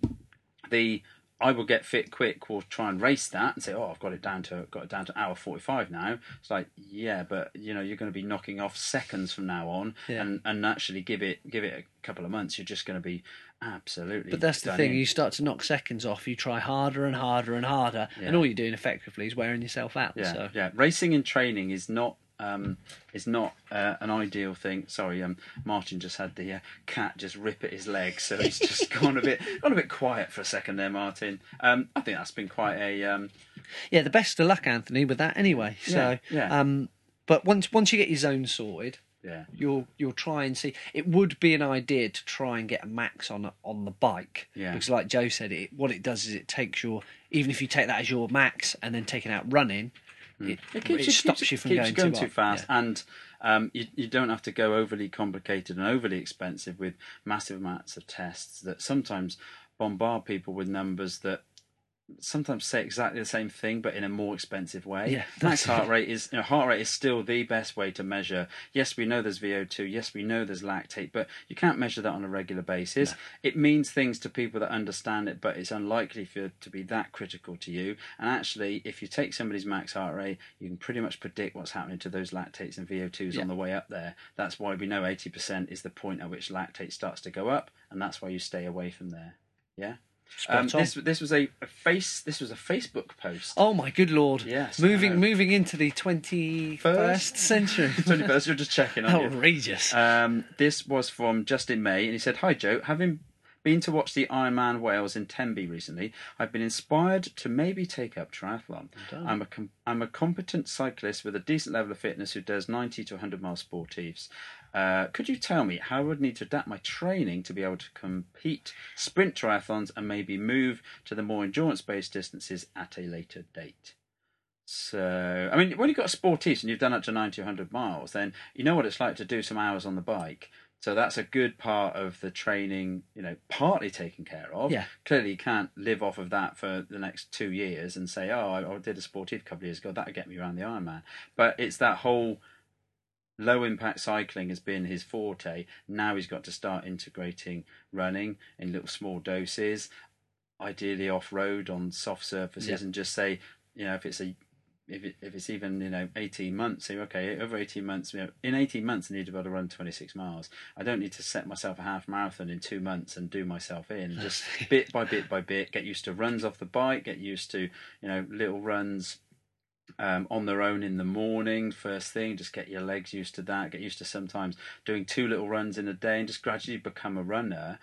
the I will get fit quick will try and race that and say, oh, I've got it down to got it down to hour forty-five now. It's like, yeah, but you know, you're going to be knocking off seconds from now on, Yeah. and and actually give it give it a couple of months. You're just going to be absolutely. But that's the done thing, in. you start to knock seconds off, you try harder and harder and harder, Yeah. and all you're doing effectively is wearing yourself out. Yeah, So yeah. Racing and training is not um, is not uh, an ideal thing. Sorry, um, Martin just had the uh, cat just rip at his leg, so he's just gone a bit gone a bit quiet for a second there, Martin. Um, I think that's been quite a um, yeah, the best of luck, Anthony, with that anyway. So Yeah, yeah. um but once once you get your zone sorted, yeah. you'll you'll try and see. It would be an idea to try and get a max on on the bike, Yeah. because like Joe said, it what it does is it takes your, even if you take that as your max and then take it out running, it, It, keeps it stops you from keeps going, you going too, too up. fast, Yeah. and um, you you don't have to go overly complicated and overly expensive with massive amounts of tests that sometimes bombard people with numbers that sometimes say exactly the same thing, but in a more expensive way. Yeah, Max that's heart it. rate is, you know, heart rate is still the best way to measure. Yes, we know there's V O two. Yes, we know there's lactate, but you can't measure that on a regular basis. No. It means things to people that understand it, but it's unlikely for it to be that critical to you. And actually, if you take somebody's max heart rate, you can pretty much predict what's happening to those lactates and V O twos Yeah. on the way up there. That's why we know eighty percent is the point at which lactate starts to go up, and that's why you stay away from there. Yeah. Um, Spot on. this this was a, a face. This was a Facebook post. Oh my good lord! Yes, moving I know. moving into the twenty-first century. twenty-first. You're just checking, aren't you? Outrageous. Um, this was from Justin May, and he said, "Hi Joe, having been to watch the Ironman Wales in Tenby recently, I've been inspired to maybe take up triathlon. I'm a com- I'm a competent cyclist with a decent level of fitness who does ninety to one hundred mile sportives. Uh, could you tell me how I would need to adapt my training to be able to compete sprint triathlons and maybe move to the more endurance-based distances at a later date?" So, I mean, when you've got a sportive and you've done up to ninety, one hundred miles, then you know what it's like to do some hours on the bike. So that's a good part of the training, you know, partly taken care of. Yeah. Clearly, you can't live off of that for the next two years and say, oh, I, I did a sportive a couple of years ago, that'll get me around the Ironman. But it's that whole low impact cycling has been his forte. Now he's got to start integrating running in little small doses, ideally off road on soft surfaces, Yeah. and just say, you know, if it's a If, it, if it's even, you know, eighteen months, say, okay, over eighteen months, you know, in eighteen months I need to be able to run twenty-six miles. I don't need to set myself a half marathon in two months and do myself in. Just bit by bit by bit, get used to runs off the bike, get used to, you know, little runs um, on their own in the morning, first thing, just get your legs used to that, get used to sometimes doing two little runs in a day and just gradually become a runner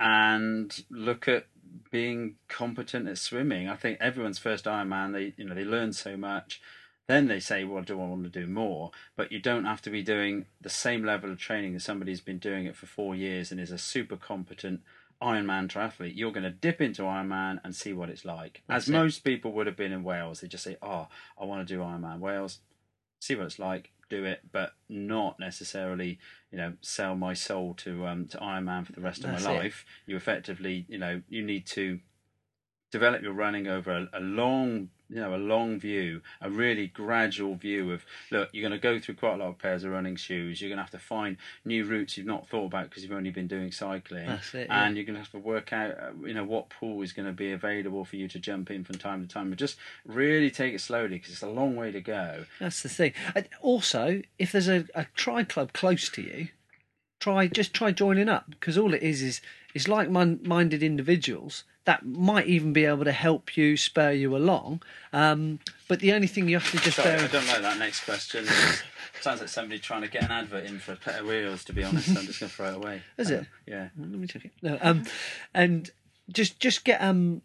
and look at being competent at swimming. I think everyone's first Ironman, they you know they learn so much, then they say, well, do I want to do more? But you don't have to be doing the same level of training as somebody who's been doing it for four years and is a super competent Ironman triathlete. You're going to dip into Ironman and see what it's like. That's as it. most people would have been in Wales. They just say, oh, I want to do Ironman Wales, see what it's like, do it, but not necessarily, you know, sell my soul to um to Ironman for the rest of That's my it. life. You effectively, you know, you need to develop your running over a, a long, you know, a long view, a really gradual view of, look, you're going to go through quite a lot of pairs of running shoes. You're going to have to find new routes you've not thought about because you've only been doing cycling. That's it, yeah. And you're going to have to work out, uh, you know, what pool is going to be available for you to jump in from time to time. But just really take it slowly because it's a long way to go. That's the thing. And also, if there's a, a tri club close to you, try just try joining up, because all it is is is like-minded individuals that might even be able to help you, spur you along. Um, but the only thing you have to just Sorry, bear I don't like that next question. It sounds like somebody trying to get an advert in for a pair of wheels, to be honest. I'm just going to throw it away. Is it? Uh, yeah. Let me check it. No, um, and just just get um,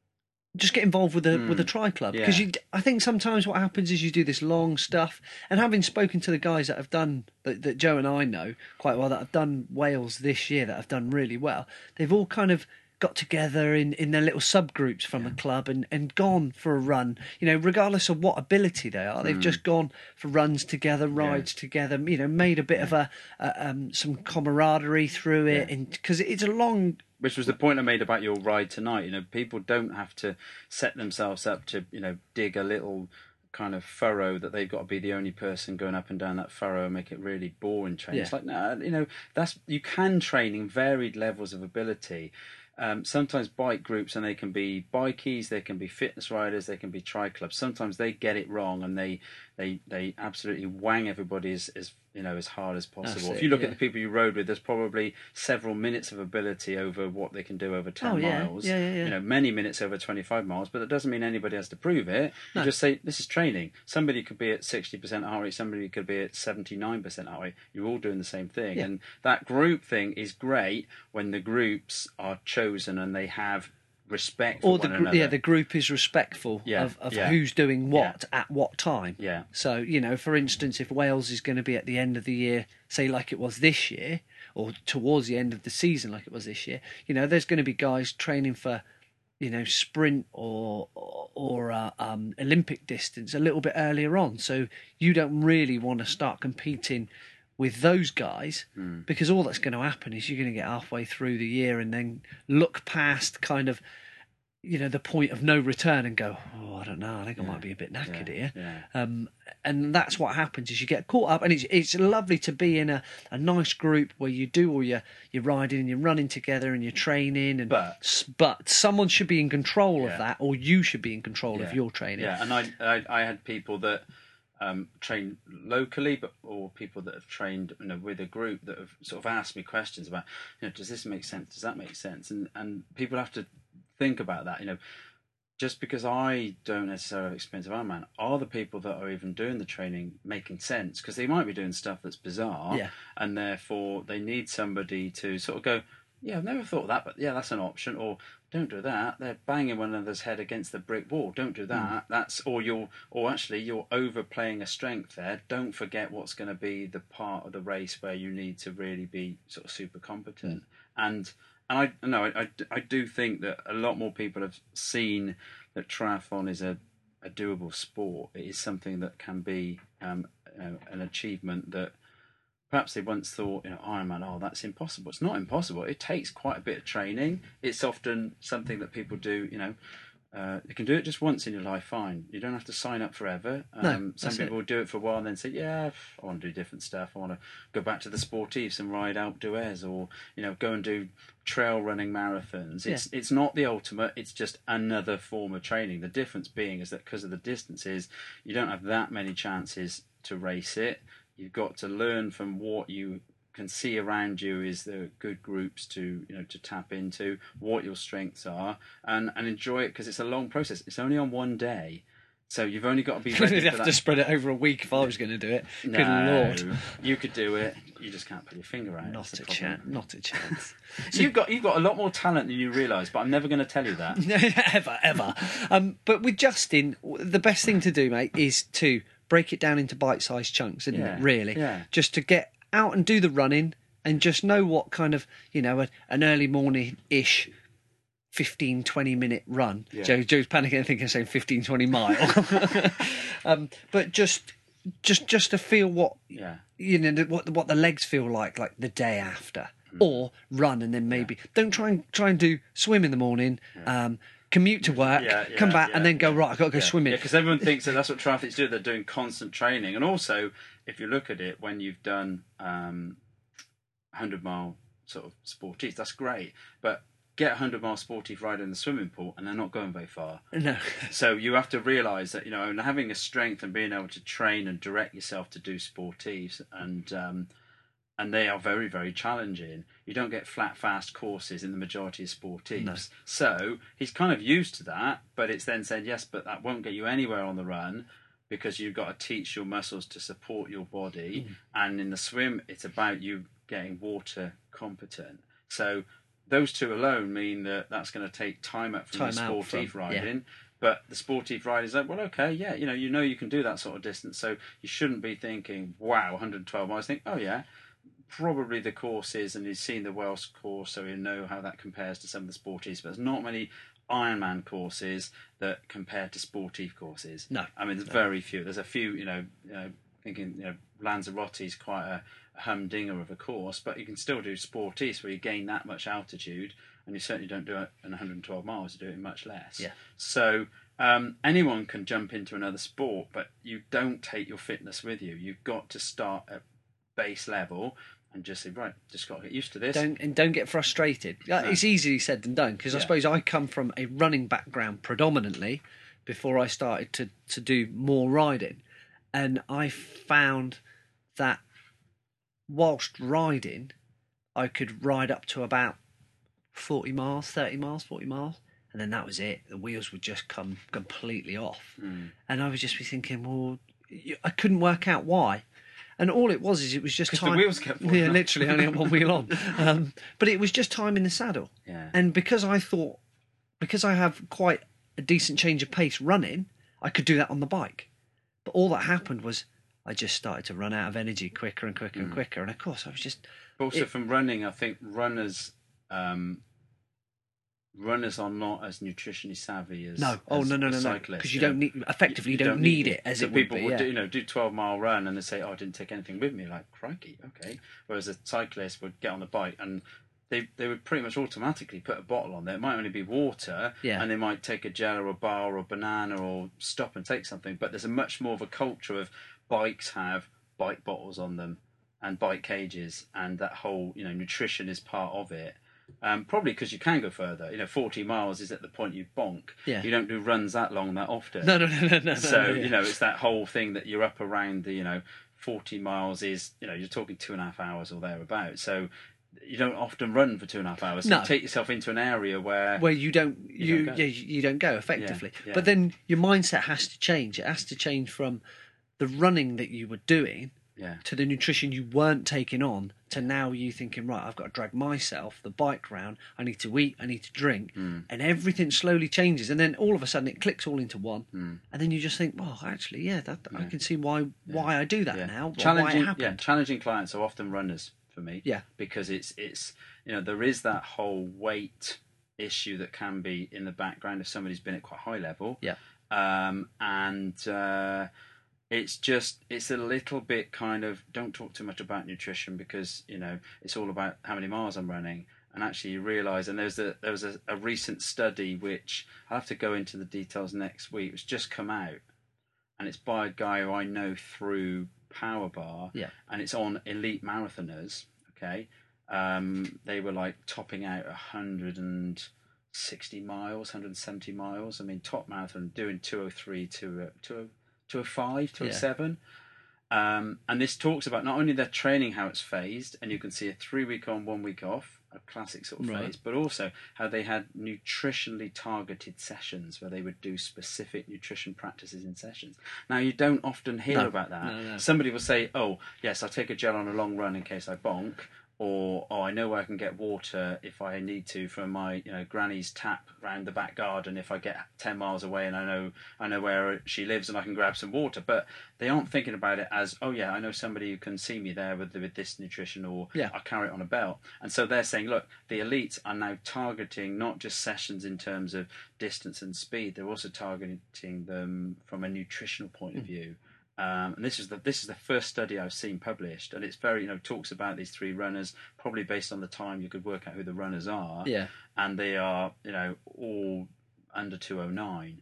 just get involved with the Mm. with the tri club, because Yeah. you. I think sometimes what happens is you do this long stuff, and having spoken to the guys that have done that, that Joe and I know quite well that have done Wales this year that have done really well, they've all kind of got together in, in their little subgroups from the club and, and gone for a run. You know, regardless of what ability they are, they've Mm. just gone for runs together, rides together. You know, made a bit of a, a um some camaraderie through it, Yeah. and because it's a long. Which was the point I made about your ride tonight. You know, people don't have to set themselves up to, you know, dig a little kind of furrow that they've got to be the only person going up and down that furrow and make it really boring training. Yeah. It's like, no, you know, that's you can train in varied levels of ability. Um, sometimes bike groups, and they can be bikies, they can be fitness riders, they can be tri clubs. Sometimes they get it wrong and they they they absolutely wang everybody as, as you know as hard as possible. That's If it, you look yeah. at the people you rode with, there's probably several minutes of ability over what they can do over ten Oh, yeah. miles. Yeah, yeah, yeah. You know, many minutes over twenty-five miles, but that doesn't mean anybody has to prove it. You No. just say this is training. Somebody could be at sixty percent heart rate, somebody could be at seventy-nine percent heart rate. You're all doing the same thing, Yeah. and that group thing is great when the groups are chosen and they have respect for Or the one gr- another. yeah, the group is respectful Yeah, of, of yeah. who's doing what at what time. Yeah. So, you know, for instance, if Wales is going to be at the end of the year, say like it was this year, or towards the end of the season like it was this year, you know, there's going to be guys training for, you know, sprint or or, or uh, um, Olympic distance a little bit earlier on. So you don't really want to start competing with those guys, Hmm. because all that's going to happen is you're going to get halfway through the year and then look past kind of you know, the point of no return and go, oh, I don't know, I think Yeah. I might be a bit knackered Yeah. here. Yeah. Um, and that's what happens is you get caught up, and it's it's lovely to be in a, a nice group where you do all your, your riding and you're running together and you're training. And But- s- but someone should be in control Yeah. of that, or you should be in control Yeah. of your training. Yeah, and I, I, I had people that um, train locally, but or people that have trained, you know, with a group that have sort of asked me questions about, you know, does this make sense? Does that make sense? And and people have to think about that. You know, just because I don't necessarily have experience of Ironman, are the people that are even doing the training making sense? Because they might be doing stuff that's bizarre, Yeah. and therefore they need somebody to sort of go, yeah, I've never thought of that, but yeah, that's an option. Or don't do that. They're banging one another's head against the brick wall. Don't do that. That's or you're or actually you're overplaying a strength there. Don't forget what's going to be the part of the race where you need to really be sort of super competent. And and I no, I, I, I do think that a lot more people have seen that triathlon is a, a doable sport. It is something that can be um, uh, an achievement that perhaps they once thought, you know, Ironman, oh, that's impossible. It's not impossible. It takes quite a bit of training. It's often something that people do, you know, uh, you can do it just once in your life, fine. You don't have to sign up forever. Um, No, some that's people it. will do it for a while and then say, yeah, I want to do different stuff. I want to go back to the sportifs and ride Alpe d'Huez, or, you know, go and do trail running marathons. It's it's not the ultimate. It's just another form of training. The difference being is that because of the distances, you don't have that many chances to race it. You've got to learn from what you can see around you is the good groups to, you know, to tap into, what your strengths are, and and enjoy it, because it's a long process. It's only on one day, so you've only got to be ready You'd for have that. to spread it over a week if I was going to do it. No, Good Lord. you could do it. You just can't put your finger out. Not That's the a problem. chance. Not a chance. So you've got you've got a lot more talent than you realise, but I'm never going to tell you that. ever, ever. Um, but with Justin, the best thing to do, mate, is to break it down into bite-sized chunks, isn't Yeah, it? Really, yeah. Just to get out and do the running, and just know what kind of, you know, a, an early morning-ish fifteen, twenty minute run. Yeah. Joe, Joe's panicking and thinking saying fifteen, twenty mile. um, but just, just, just to feel what Yeah. you know, what what the legs feel like, like the day after, or run and then maybe don't try and try and do swim in the morning, um, commute to work, Yeah, yeah, come back, yeah, and then go yeah. right. I've got to go Yeah, swimming. Yeah, because everyone thinks that that's what triathletes do. They're doing constant training, and also if you look at it, when you've done um, hundred mile sort of sporties, that's great, but get a hundred mile sportive rider in the swimming pool, and they're not going very far. No, So you have to realise that, you know, and having a strength and being able to train and direct yourself to do sportives, and um, and they are very, very challenging. You don't get flat, fast courses in the majority of sportives. No. So he's kind of used to that, but it's then said, yes, but that won't get you anywhere on the run, because you've got to teach your muscles to support your body. Mm. And in the swim, it's about you getting water competent. So those two alone mean that that's going to take time up from Time the out sportive from- riding. yeah. But the sportive rider's like, well, okay, yeah, you know, you know you can do that sort of distance, so you shouldn't be thinking, wow, one hundred twelve miles. Think, oh yeah, probably the course is, and he's seen the Welsh course, so he'll know how that compares to some of the sportives. But there's not many Ironman courses that compare to sportive courses. No, I mean, there's very few. There's a few, you know, you know thinking, you know, Lanzarote is quite a, a humdinger of a course, but you can still do sportives where you gain that much altitude, and you certainly don't do it in one hundred twelve miles. You do it in much less. Yeah. So um, anyone can jump into another sport, but you don't take your fitness with you. You've got to start at base level and just say, right, just got to get used to this. don't and don't get frustrated. Uh, It's easier said than done, because I Yeah. suppose I come from a running background predominantly before I started to to do more riding, and I found that whilst riding, I could ride up to about forty miles, thirty miles, forty miles, and then that was it. The wheels would just come completely off. Mm. And I would just be thinking, well, you- I couldn't work out why. And all it was is it was just 'Cause the time. wheels kept falling yeah, off. literally only had one wheel on. Um, but it was just time in the saddle. Yeah. And because I thought, because I have quite a decent change of pace running, I could do that on the bike. But all that happened was I just started to run out of energy quicker and quicker Mm. and quicker. And of course, I was just But also it- from running, I think runners um, runners are not as nutritionally savvy as no. Oh as no no a no no. cyclist, Because you know. don't need effectively you, don't, need it as so it people would be. would Yeah. do, you know, do twelve mile run and they say, "Oh, I didn't take anything with me." Like, crikey, okay. Whereas a cyclist would get on the bike and they they would pretty much automatically put a bottle on there. It might only be water, Yeah. and they might take a gel or a bar or a banana or stop and take something. But there's a much more of a culture of bikes have bike bottles on them and bike cages, and that whole, you know, nutrition is part of it. Um, probably because you can go further. You know, forty miles is at the point you bonk. Yeah. You don't do runs that long that often. No, no, no, no, no. So, no, yeah. you know, it's that whole thing that you're up around the, you know, forty miles is, you know, you're talking two and a half hours or thereabouts. So you don't often run for two and a half hours. So No. you take yourself into an area where... where you don't you, You don't go. yeah, you don't go effectively. Yeah, yeah. But then your mindset has to change. It has to change from the running that you were doing Yeah. to the nutrition you weren't taking on to now you thinking, right, I've got to drag myself the bike round, I need to eat, I need to drink, Mm. and everything slowly changes, and then all of a sudden it clicks all into one, Mm. and then you just think, well, actually, yeah, that I Yeah. can see why why I do that Yeah. now, or why it Challenging, happened. yeah, challenging clients are often runners for me. Yeah. Because it's it's you know, there is that whole weight issue that can be in the background if somebody's been at quite high level. Yeah. Um, and uh, it's just it's a little bit kind of don't talk too much about nutrition because, you know, it's all about how many miles I'm running. And actually you realise, and there's a there was a, a recent study which I'll have to go into the details next week, which just come out, and it's by a guy who I know through Power Bar, Yeah. and it's on elite marathoners. Okay, um, they were like topping out one hundred sixty miles, one hundred seventy miles. I mean, top marathon doing two oh three, two oh five, two oh seven. Um, and this talks about not only their training, how it's phased, and you can see a three week on, one week off, a classic sort of Right. phase, but also how they had nutritionally targeted sessions where they would do specific nutrition practices in sessions. Now, you don't often hear No. about that. No, no. Somebody will say, oh, yes, I'll take a gel on a long run in case I bonk. Or, oh, I know where I can get water if I need to from my, you know, granny's tap round the back garden if I get ten miles away and I know I know where she lives and I can grab some water. But they aren't thinking about it as, oh yeah, I know somebody who can see me there with with this nutrition, or Yeah. I carry it on a belt. And so they're saying, look, the elites are now targeting not just sessions in terms of distance and speed, they're also targeting them from a nutritional point of view. Um, and this is the this is the first study I've seen published, and it's very, you know, talks about these three runners. Probably based on the time, you could work out who the runners are. Yeah. And they are, you know, all under two oh nine.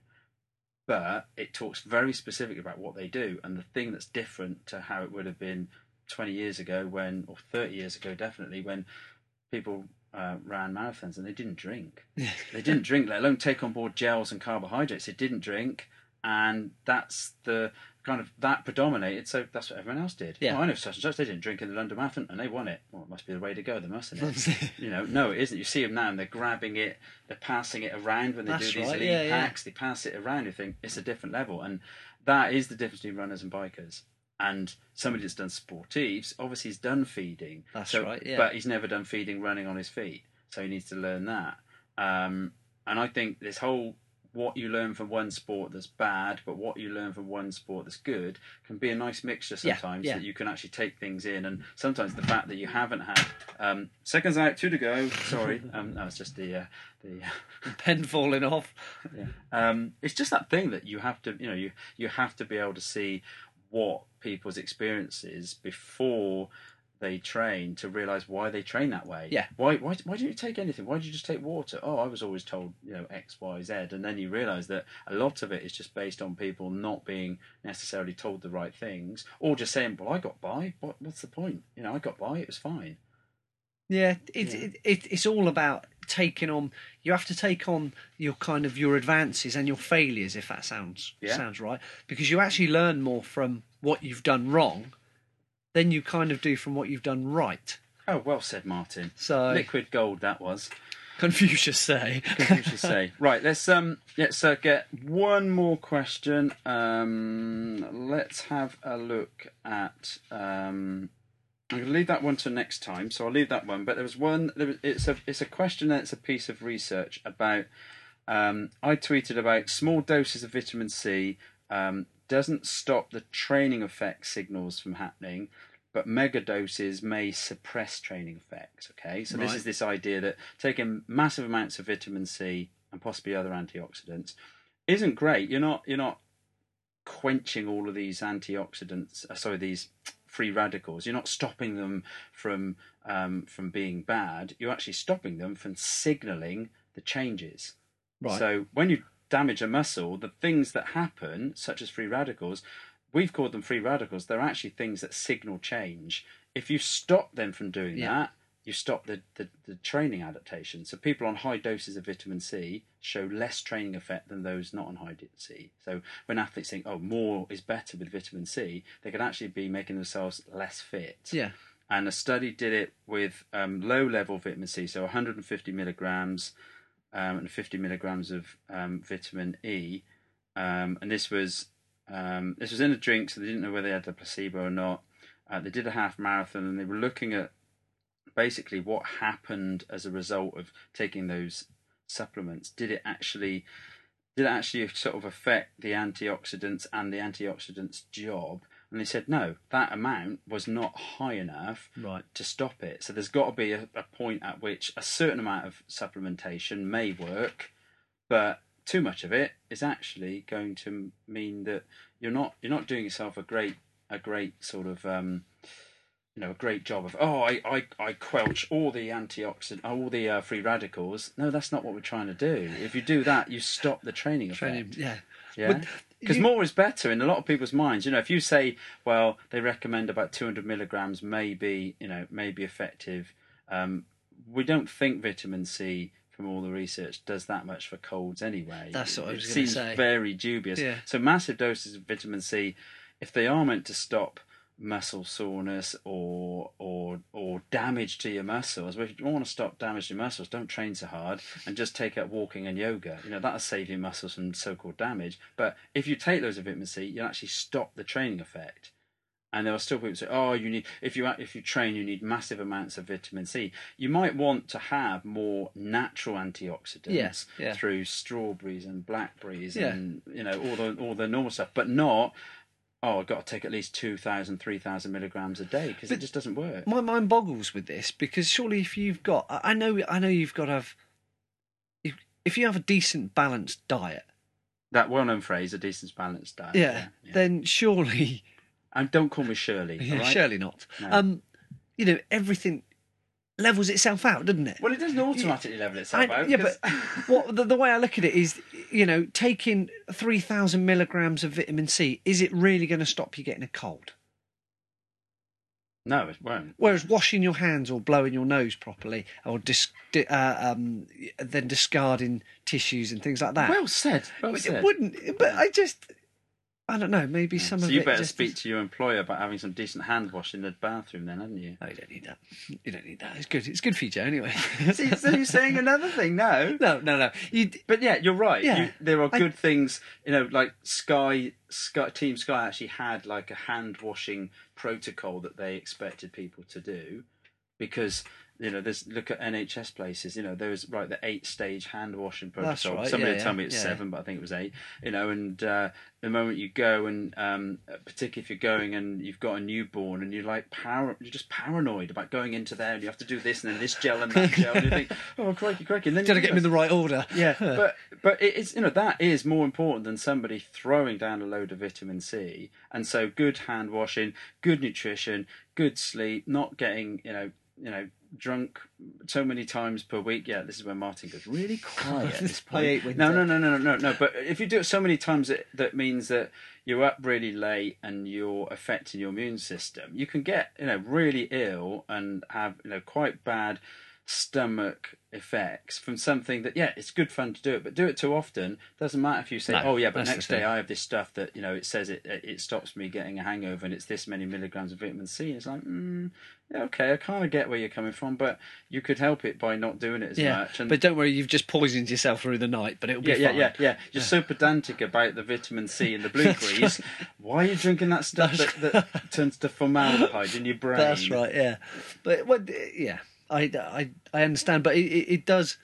But it talks very specifically about what they do, and the thing that's different to how it would have been twenty years ago, when, or thirty years ago, definitely, when people uh, ran marathons and they didn't drink. They didn't drink, let alone take on board gels and carbohydrates. They didn't drink, and that's the kind of that predominated, so that's what everyone else did. Yeah. Oh, I know such and such, they didn't drink in the London Marathon and they won it. Well, it must be the way to go, then, mustn't it? You know, no, it isn't. You see them now and they're grabbing it, they're passing it around when they That's do these right, lead yeah, yeah. packs, they pass it around, you think it's a different level. And that is the difference between runners and bikers. And somebody that's done sportives, obviously he's done feeding. That's so, right, yeah. But he's never done feeding running on his feet. So he needs to learn that. Um, and I think this whole what you learn from one sport that's bad, but what you learn from one sport that's good can be a nice mixture sometimes, Yeah, yeah. that you can actually take things in. And sometimes the fact that you haven't had um, seconds out, two to go. Sorry, um, no, it's just the uh, the. Pen falling off. Yeah. Um, it's just that thing that you have to, you know, you you have to be able to see what people's experience is before they train to realise why they train that way. Yeah. Why why why didn't you take anything? Why did you just take water? Oh, I was always told, you know, X, Y, Z, and then you realise that a lot of it is just based on people not being necessarily told the right things, or just saying, well, I got by. What what's the point? You know, I got by. It was fine. Yeah, it's Yeah. It, it, it's all about taking on. You have to take on your kind of your advances and your failures, if that sounds Yeah. sounds right, because you actually learn more from what you've done wrong than you kind of do from what you've done right. Oh, well said, Martin. So Liquid gold that was. Confucius say. Confucius say. Right, let's um let's uh, get one more question. Um, let's have a look at. Um, I'm going to leave that one to next time, so I'll leave that one. But there was one. There was, it's a it's a question and it's a piece of research about. Um, I tweeted about small doses of vitamin C um, doesn't stop the training effect signals from happening, but mega doses may suppress training effects. Okay, so this Right. is this idea that taking massive amounts of vitamin C and possibly other antioxidants isn't great. You're not you're not quenching all of these antioxidants. Uh, sorry, these free radicals. You're not stopping them from um, from being bad. You're actually stopping them from signalling the changes. Right. So when you damage a muscle, the things that happen, such as free radicals, we've called them free radicals. They're actually things that signal change. If you stop them from doing Yeah. that, you stop the, the, the training adaptation. So people on high doses of vitamin C show less training effect than those not on high C. So when athletes think, oh, more is better with vitamin C, they could actually be making themselves less fit. Yeah. And a study did it with um, low-level vitamin C, so one hundred fifty milligrams um, and fifty milligrams of um, vitamin E. Um, and this was um, this was in a drink, so they didn't know whether they had the placebo or not. Uh, they did a half marathon, and they were looking at basically what happened as a result of taking those supplements. Did it actually did it actually sort of affect the antioxidants and the antioxidants job? And they said no, that amount was not high enough Right. to stop it. So there's got to be a, a point at which a certain amount of supplementation may work, but too much of it is actually going to mean that you're not you're not doing yourself a great a great sort of um, you know, a great job of, oh, I, I, I quelch all the antioxidant, all the uh, free radicals. No, that's not what we're trying to do. If you do that, you stop the training effect. Training. Yeah. Yeah. Because you- more is better in a lot of people's minds. You know, if you say, well, they recommend about two hundred milligrams may be, you know, may be effective. Um, we don't think vitamin C, from all the research, does that much for colds anyway. That's what I it was gonna seems say. very dubious. Yeah. So massive doses of vitamin C, if they are meant to stop muscle soreness or or or damage to your muscles. Well, if you want to stop damage to your muscles, don't train so hard and just take up walking and yoga. You know, that'll save your muscles from so-called damage. But if you take loads of vitamin C, you actually stop the training effect. And there are still people who say, "Oh, you need if you if you train, you need massive amounts of vitamin C." You might want to have more natural antioxidants Yeah, yeah. through strawberries and blackberries Yeah. and you know all the all the normal stuff, but not. Oh, I've got to take at least two thousand, three thousand milligrams a day because it just doesn't work. My mind boggles with this because surely if you've got, I I know, I know you've got to have, if, if you have a decent balanced diet, That well-known phrase, a decent balanced diet. yeah, Yeah, yeah. then surely, And don't call me Shirley. yeah, all right? surely not. No. Um, you know, everything levels itself out, doesn't it? Well, it doesn't automatically level itself I- out. yeah, 'cause- but what the, the way I look at it is, you know, taking three thousand milligrams of vitamin C, is it really going to stop you getting a cold? no, it won't. Whereas washing your hands or blowing your nose properly, or dis- di- uh, um, then discarding tissues and things like that, Well said. Well it said. wouldn't. But I just, I don't know. Maybe some So of you it. better just speak to your employer about having some decent hand wash in the bathroom, then, hadn't you? No, you don't need that. You don't need that. It's good. It's good for you, Joe. Anyway. See, so you're saying another thing now? no, no, no. You, But yeah, you're right. Yeah. You, there are I- good things, you know, like Sky, Sky, Team Sky actually had like a hand washing protocol that they expected people to do, because you know, there's look at N H S places. You know, there was right the eight stage hand washing protocol. That's right, Somebody yeah, would tell yeah, me it's yeah. seven, but I think it was eight. You know, and uh, the moment you go and um, particularly if you're going and you've got a newborn and you're like para- you're just paranoid about going into there and you have to do this and then this gel and that gel and you think, oh crikey, crikey, and then got to you get them in the right order. yeah, but but it is, you know, that is more important than somebody throwing down a load of vitamin C. And so good hand washing, good nutrition, good sleep, not getting, you know, you know, drunk so many times per week. Yeah, this is where Martin goes really quiet at this point. I hate winter. No, no, no, no, no, no, no. But if you do it so many times, it, that means that you're up really late and you're affecting your immune system. You can get, you know, really ill and have, you know, quite bad stomach effects from something that, yeah, it's good fun to do it, but do it too often. Doesn't matter if you say, No, oh yeah, but that's the next day thing. I have this stuff that, you know, it says it it stops me getting a hangover and it's this many milligrams of vitamin C. It's like, mm, yeah, okay, I kind of get where you're coming from, but you could help it by not doing it as Yeah, much. And but don't worry, you've just poisoned yourself through the night, but it'll be yeah, yeah, fine. yeah, yeah. You're so pedantic about the vitamin C and the blueberries. Why are you drinking that stuff that, that turns to formaldehyde in your brain? That's right. Yeah, but well, yeah, I, I, I understand, but it, it, it does.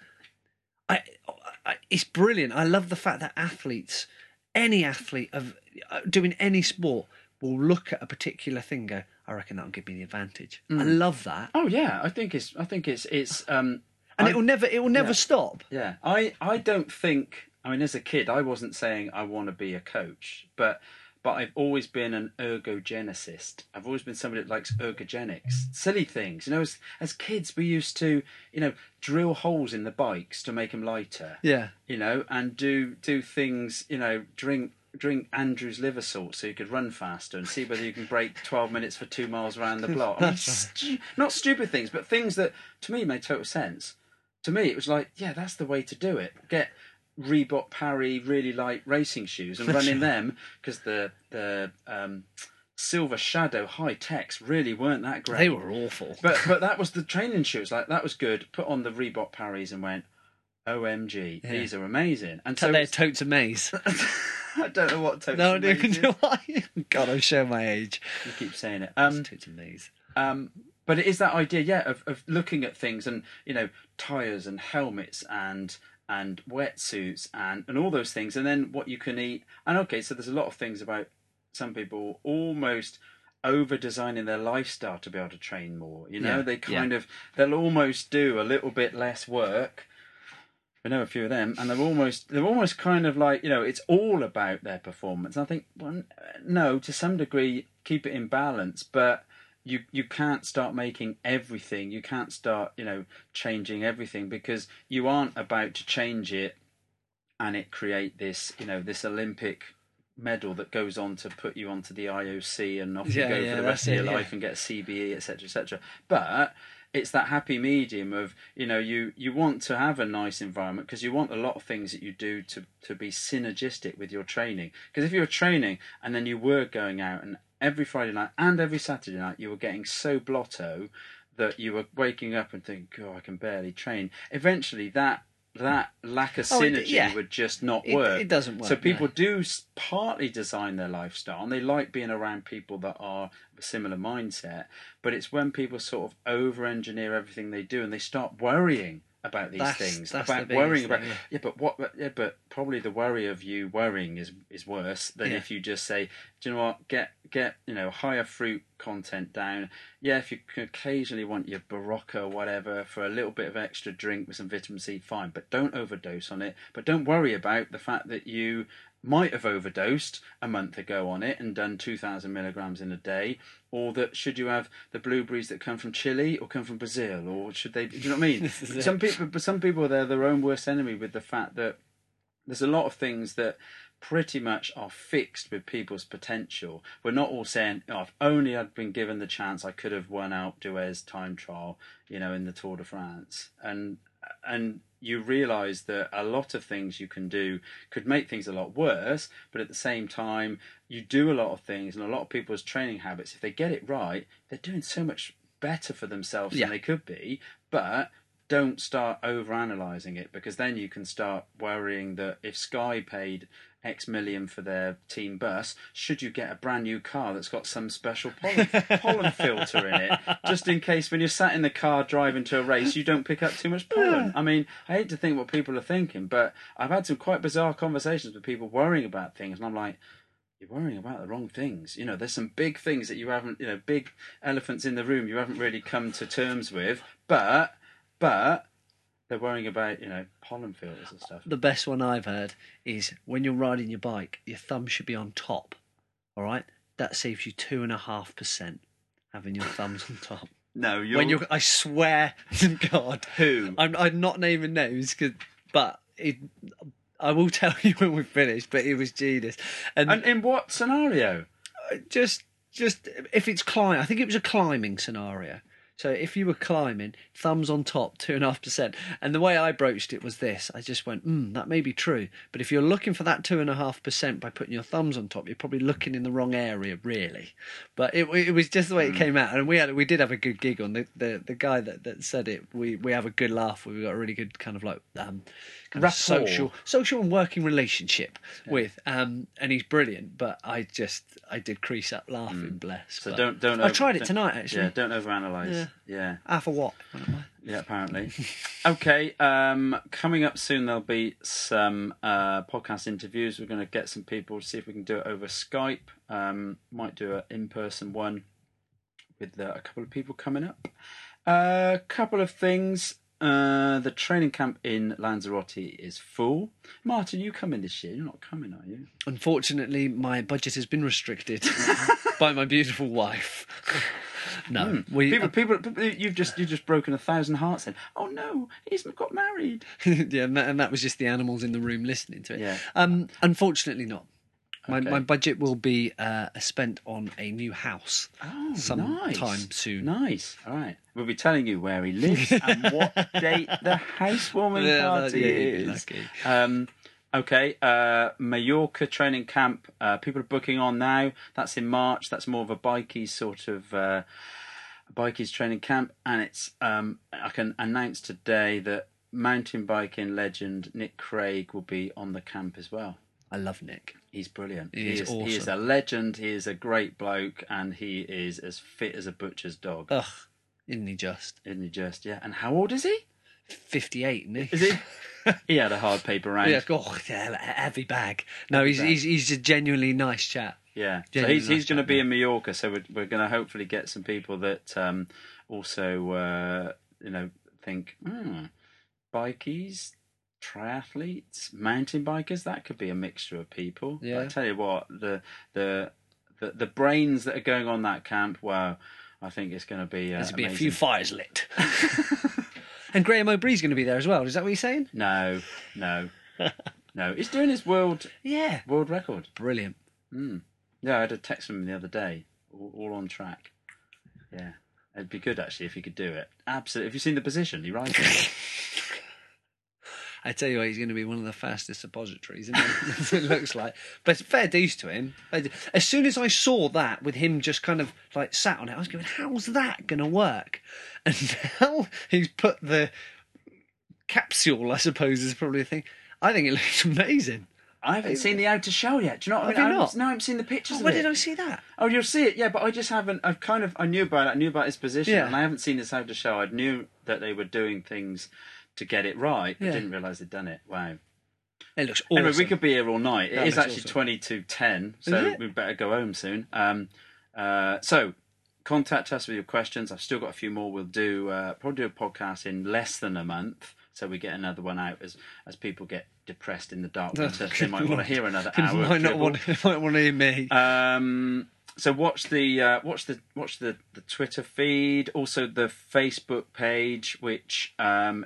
I, I, it's brilliant. I love the fact that athletes, any athlete of uh, doing any sport, will look at a particular thing, and go, I reckon that'll give me the advantage. I love that, Oh yeah, I think it's. I think it's. It's. Um, and I- it will never, it will never yeah. stop. Yeah, I, I don't think. I mean, as a kid, I wasn't saying I want to be a coach, but but I've always been an ergogenicist. I've always been somebody that likes ergogenics, silly things. You know, as as kids, we used to, you know, drill holes in the bikes to make them lighter. Yeah. You know, and do do things. You know, drink. drink Andrew's liver salt so you could run faster and see whether you can break twelve minutes for two miles around the block. I mean, stu- not stupid things, but things that, to me, made total sense. To me, it was like, yeah, that's the way to do it. Get Reebok Parry really light racing shoes and run in them, because the, the um, Silver Shadow high techs really weren't that great. They were awful. But, but that was the training shoes. Like, that was good. Put on the Reebok Parrys and went, O M G, yeah. These are amazing. And so they're it's... totes of maize. I don't know what totes no, of maize is. No, God, I'm showing my age. You keep saying it. Um, totes of maize. Um, but it is that idea, yeah, of, of looking at things and, you know, tyres and helmets and and wetsuits and, and all those things, and then what you can eat. And okay, so there's a lot of things about some people almost over designing their lifestyle to be able to train more. You know, yeah, they kind yeah. of, they'll almost do a little bit less work. I know a few of them, and they're almost they're almost kind of like, you know, it's all about their performance. And I think, well, no, to some degree, keep it in balance, but you you can't start making everything. You can't start, you know, changing everything, because you aren't about to change it and it create this, you know, this Olympic medal that goes on to put you onto the I O C and off yeah, you go yeah, for the rest of your it, life yeah. and get a C B E, et cetera, et cetera. But it's that happy medium of, you know, you, you want to have a nice environment because you want a lot of things that you do to, to be synergistic with your training. Because if you were training and then you were going out and every Friday night and every Saturday night you were getting so blotto that you were waking up and thinking, oh, I can barely train. Eventually that that lack of synergy oh, it, yeah. would just not work. It, it doesn't work. So people no. do partly design their lifestyle and they like being around people that are of a similar mindset, but it's when people sort of over-engineer everything they do and they start worrying about these that's, things, that's about the worrying thing, about yeah. yeah, but what? Yeah, but probably the worry of you worrying is is worse than yeah. if you just say, do you know what? Get get you know higher fruit content down. Yeah, if you can occasionally want your Barocca or whatever for a little bit of extra drink with some vitamin C, fine, but don't overdose on it. But don't worry about the fact that you might have overdosed a month ago on it and done two thousand milligrams in a day, or that should you have the blueberries that come from Chile or come from Brazil, or should they, do you know what I mean? some people, but some people, they're their own worst enemy with the fact that there's a lot of things that pretty much are fixed with people's potential. We're not all saying, oh, if only I'd been given the chance, I could have won Alpe d'Huez time trial, you know, in the Tour de France. And, and, you realise that a lot of things you can do could make things a lot worse, but at the same time, you do a lot of things, and a lot of people's training habits, if they get it right, they're doing so much better for themselves yeah. than they could be, but don't start over-analysing it, because then you can start worrying that if Sky paid X million for their team bus, should you get a brand new car that's got some special pollen, pollen filter in it, just in case when you're sat in the car driving to a race, you don't pick up too much pollen. I mean, I hate to think what people are thinking, but I've had some quite bizarre conversations with people worrying about things, and I'm like, you're worrying about the wrong things. You know, there's some big things that you haven't, you know, big elephants in the room you haven't really come to terms with, but, but... they're worrying about, you know, pollen filters and stuff. The best one I've heard is when you're riding your bike, your thumb should be on top. All right, that saves you two and a half percent having your thumbs on top. No, you're. When you're, I swear to God, who? I'm, I'm not naming names, cause, but it, I will tell you when we've finished. But it was genius. And, and in what scenario? Just, just if it's climb, I think it was a climbing scenario. So if you were climbing, thumbs on top, two and a half percent. And the way I broached it was this: I just went, hmm, that may be true. But if you're looking for that two and a half percent by putting your thumbs on top, you're probably looking in the wrong area, really. But it, it was just the way it came out, and we had we did have a good gig on the the, the guy that, that said it. We we have a good laugh. We got a really good kind of like um, kind of social social and working relationship yeah. with. Um, and he's brilliant. But I just I did crease up laughing. Mm. Bless. So but don't don't. I over, tried it tonight actually. Yeah, don't overanalyze. Yeah. Yeah. Half a what? Yeah, apparently. Okay, um, coming up soon there'll be some uh, podcast interviews. We're going to get some people to see if we can do it over Skype. Um, might do an in-person one with uh, a couple of people coming up. A uh, couple of things. Uh, the training camp in Lanzarote is full. Martin, you coming this year? You're not coming, are you? Unfortunately, my budget has been restricted by my beautiful wife. No, Mm. we people, uh, people, people, you've just you've just broken a thousand hearts. Then, oh no, he's got married. yeah, and that, and that was just the animals in the room listening to it. Yeah. Um, unfortunately, not. My Okay. my budget will be uh, spent on a new house Oh, sometime nice. soon. Nice. All right. We'll be telling you where he lives and what date the housewarming Yeah, party yeah, you'd be is. lucky. Um, okay. Uh, Mallorca training camp. Uh, people are booking on now. That's in March. That's more of a bikies sort of uh, bikies training camp, and it's. Um, I can announce today that mountain biking legend Nick Craig will be on the camp as well. I love Nick. He's brilliant. He He is is, he is awesome. a legend. He is a great bloke, and he is as fit as a butcher's dog. Ugh, isn't he just? Isn't he just? Yeah. And how old is he? fifty-eight, isn't he? Is he? He had a hard paper round. Yeah, oh, yeah, a heavy bag. No, Heavy he's, bag. he's he's a genuinely nice chap. Yeah. So Genuinely he's he's nice going to chap, be yeah. in Mallorca. So we're we're going to hopefully get some people that um, also uh, you know think hmm, bikies, triathletes, mountain bikers. That could be a mixture of people. Yeah. I tell you what, the the the, the brains that are going on that camp. Wow. I think it's going to be uh, There's to be a amazing. few fires lit. And Graham O'Bree's going to be there as well. Is that what you're saying? No, no, no. He's doing his world Yeah. world record. Brilliant. Mm. Yeah, I had a text from him the other day, all, all on track. Yeah, it'd be good actually if he could do it. Absolutely. Have you seen the position he rides in? I tell you what, he's going to be one of the fastest suppositories, isn't he? It looks like. But fair dues to him. As soon as I saw that with him just kind of like sat on it, I was going, how's that going to work? And now he's put the capsule, I suppose, is probably a thing. I think it looks amazing. I haven't seen the outer shell yet. Do you know what Have I mean? you I not? haven't- No, I haven't seen the pictures Oh, of where it. did I see that? Oh, you'll see it, yeah, but I just haven't. I've kind of. I knew about it. I knew about his position, Yeah. and I haven't seen this outer shell. I knew that they were doing things to get it right, but Yeah. didn't realise they'd done it. Wow. It looks awesome. Anyway, we could be here all night. It That is looks actually awesome. twenty to ten, so Is it? we better go home soon. Um, uh, so, contact us with your questions. I've still got a few more. We'll do uh, probably do a podcast in less than a month, so we get another one out as as people get depressed in the dark winter. They might want to hear another He hour. might of not dribble. want. Might want to hear me. Um, so watch the uh, watch the watch the, the Twitter feed, also the Facebook page, which um,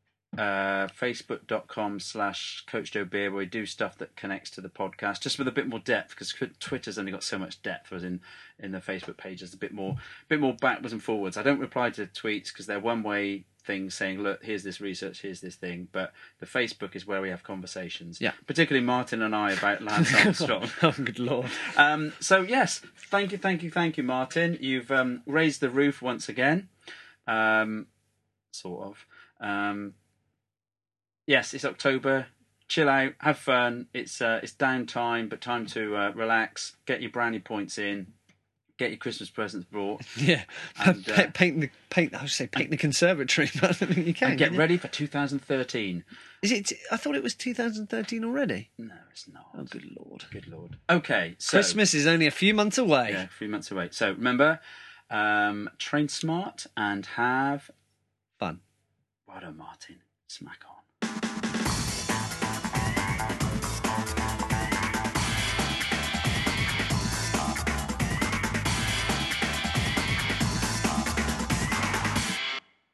uh, facebook.com slash Coach Joe Beer, where we do stuff that connects to the podcast, just with a bit more depth, because Twitter's only got so much depth, whereas in, in the Facebook page there's a bit more bit more backwards and forwards. I don't reply to tweets because they're one way things saying, look, here's this research, here's this thing, but the Facebook is where we have conversations. Yeah. Particularly Martin and I about Lance Armstrong. Oh, good lord. Um, so yes, thank you, thank you, thank you, Martin. You've um, raised the roof once again, um, sort of. Um, yes, it's October. Chill out, have fun. It's uh, it's downtime, but time to uh, relax. Get your brownie points in. Get your Christmas presents brought. Yeah, And, uh, Pa- paint the paint. I would say paint the conservatory, but I don't think you can. And get can you? ready for two thousand thirteen. Is it? I thought it was two thousand thirteen already. No, it's not. Oh, good lord! Good lord. Okay, so Christmas is only a few months away. yeah, a few months away. So remember, um, train smart and have Fun. well done, Martin. Smack on.